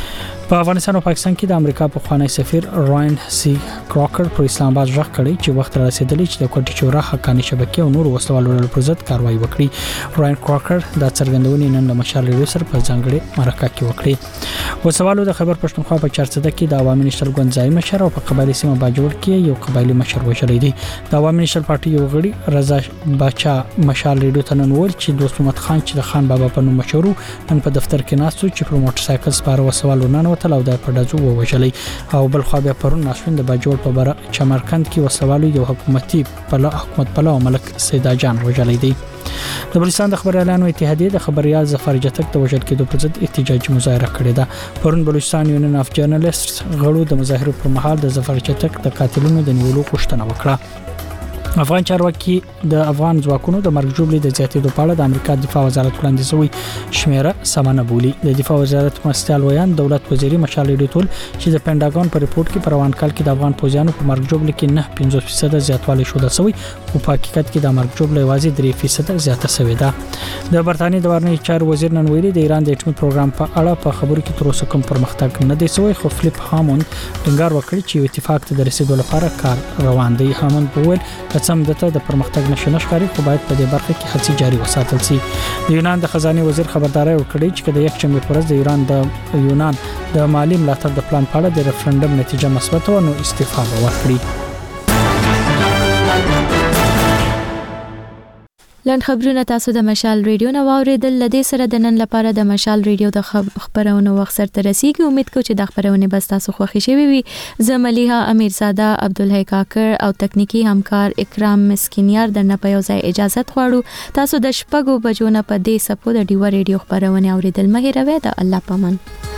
په افغانستان او پاکستان کې د امریکا په خوانی سفیر راین سی کراکر پر اسلام آباد ځخ کړی چې وخت رسیدلی چې د کوټی چورا حقانی شبکې او نور وسوالو پر ضد کاروایی وکړي. راین کراکر د څرګندونې نن د مشال ریډیو سره په ځانګړي مرکه کې وکړي. وسوالو د خبر پښتونخوا په چارڅده کې د عوامي نشل ګوند ځای مشر او په قبایلی سیمه باجوړ کې یو قبایلی مشر وشلې دي. د عوامي نشل پارټي یو غړي رضا باچا مشال ریډیو ته نن وویل چې دوست محمد خان چې د خان بابا په نوم مشهور نن په دفتر کې ناست چې پر موټر سایکل سپاره وسوالو نن وتل او د پردازو ووجلې او بل خو بیا پرون ناشون د باجوړ په بره چمرکند کې وسوالو یو حکومتي په حکومت په ملک سیدا جان وجلې دي. د بلوچستان د خبريالانو اتحادیه د خبريال ظفر جتک د وژل کېدو پر ضد احتجاجي مظاهره کړې ده. پرون بلوچستان یونین اف جرنالست غړو د مظاهرو پر مهال د ظفر جتک د قاتلونو د نیولو غوښتنه وکړه. افغان چارواکي د افغان ځواکونو د مرګ جوړې د زیاتېدو په اړه د امریکا دفاع وزارت وړاندې شوی شمیره سمانه بولی. د دفاع وزارت مرستیال ویان دولت وزیر مشال ډیټول چې د پینټاګون په ریپورت کې پروان کال کې د افغان پوځیانو په مرګ جوړ کې نه پنځوس فیصد زیاتوالی شو د سوي او په حقیقت کې د مرګ جوړ یوازې درې فیصد زیاته شوې ده. د برتانیې د ورنی چارو وزیر نن ویلي د ایران د اټومي پروګرام په اړه په خبرو کې تر اوسه کوم پرمختګ نه دی شوی خو فلیپ هاموند ټینګار وکړي چې اتفاق ته د رسیدو لپاره کار روان دی. هاموند په ویل قسم دته د پرمختګ نشو نشکاري خو باید په دې برخه کې هڅې جاري وساتل شي. د یونان د خزانه وزیر خبرداري ورکړي چې د یک چمې پرز د ایران د یونان د مالی ملاتړ د پلان په اړه د ریفرندم نتیجه مثبت و نو استعفا ورکړي. لاند خبرونه تاسو د مشال ریډیو نو اوریدل لدې سره د نن لپاره د مشال ریډیو د خبرونو وخت سره ترسيږي. امید کوم چې د خبرونه بس تاسو خوښی شوي وي. زملیها امیرزاده عبدالحی کاکر او تکنیکی همکار اکرام مسکینیار د نه په یو ځای اجازه غواړو. تاسو د شپږو بجو نه په دې سپو د ډیو ریډیو خبرونه اوریدل مه هیروئ. د الله پامان.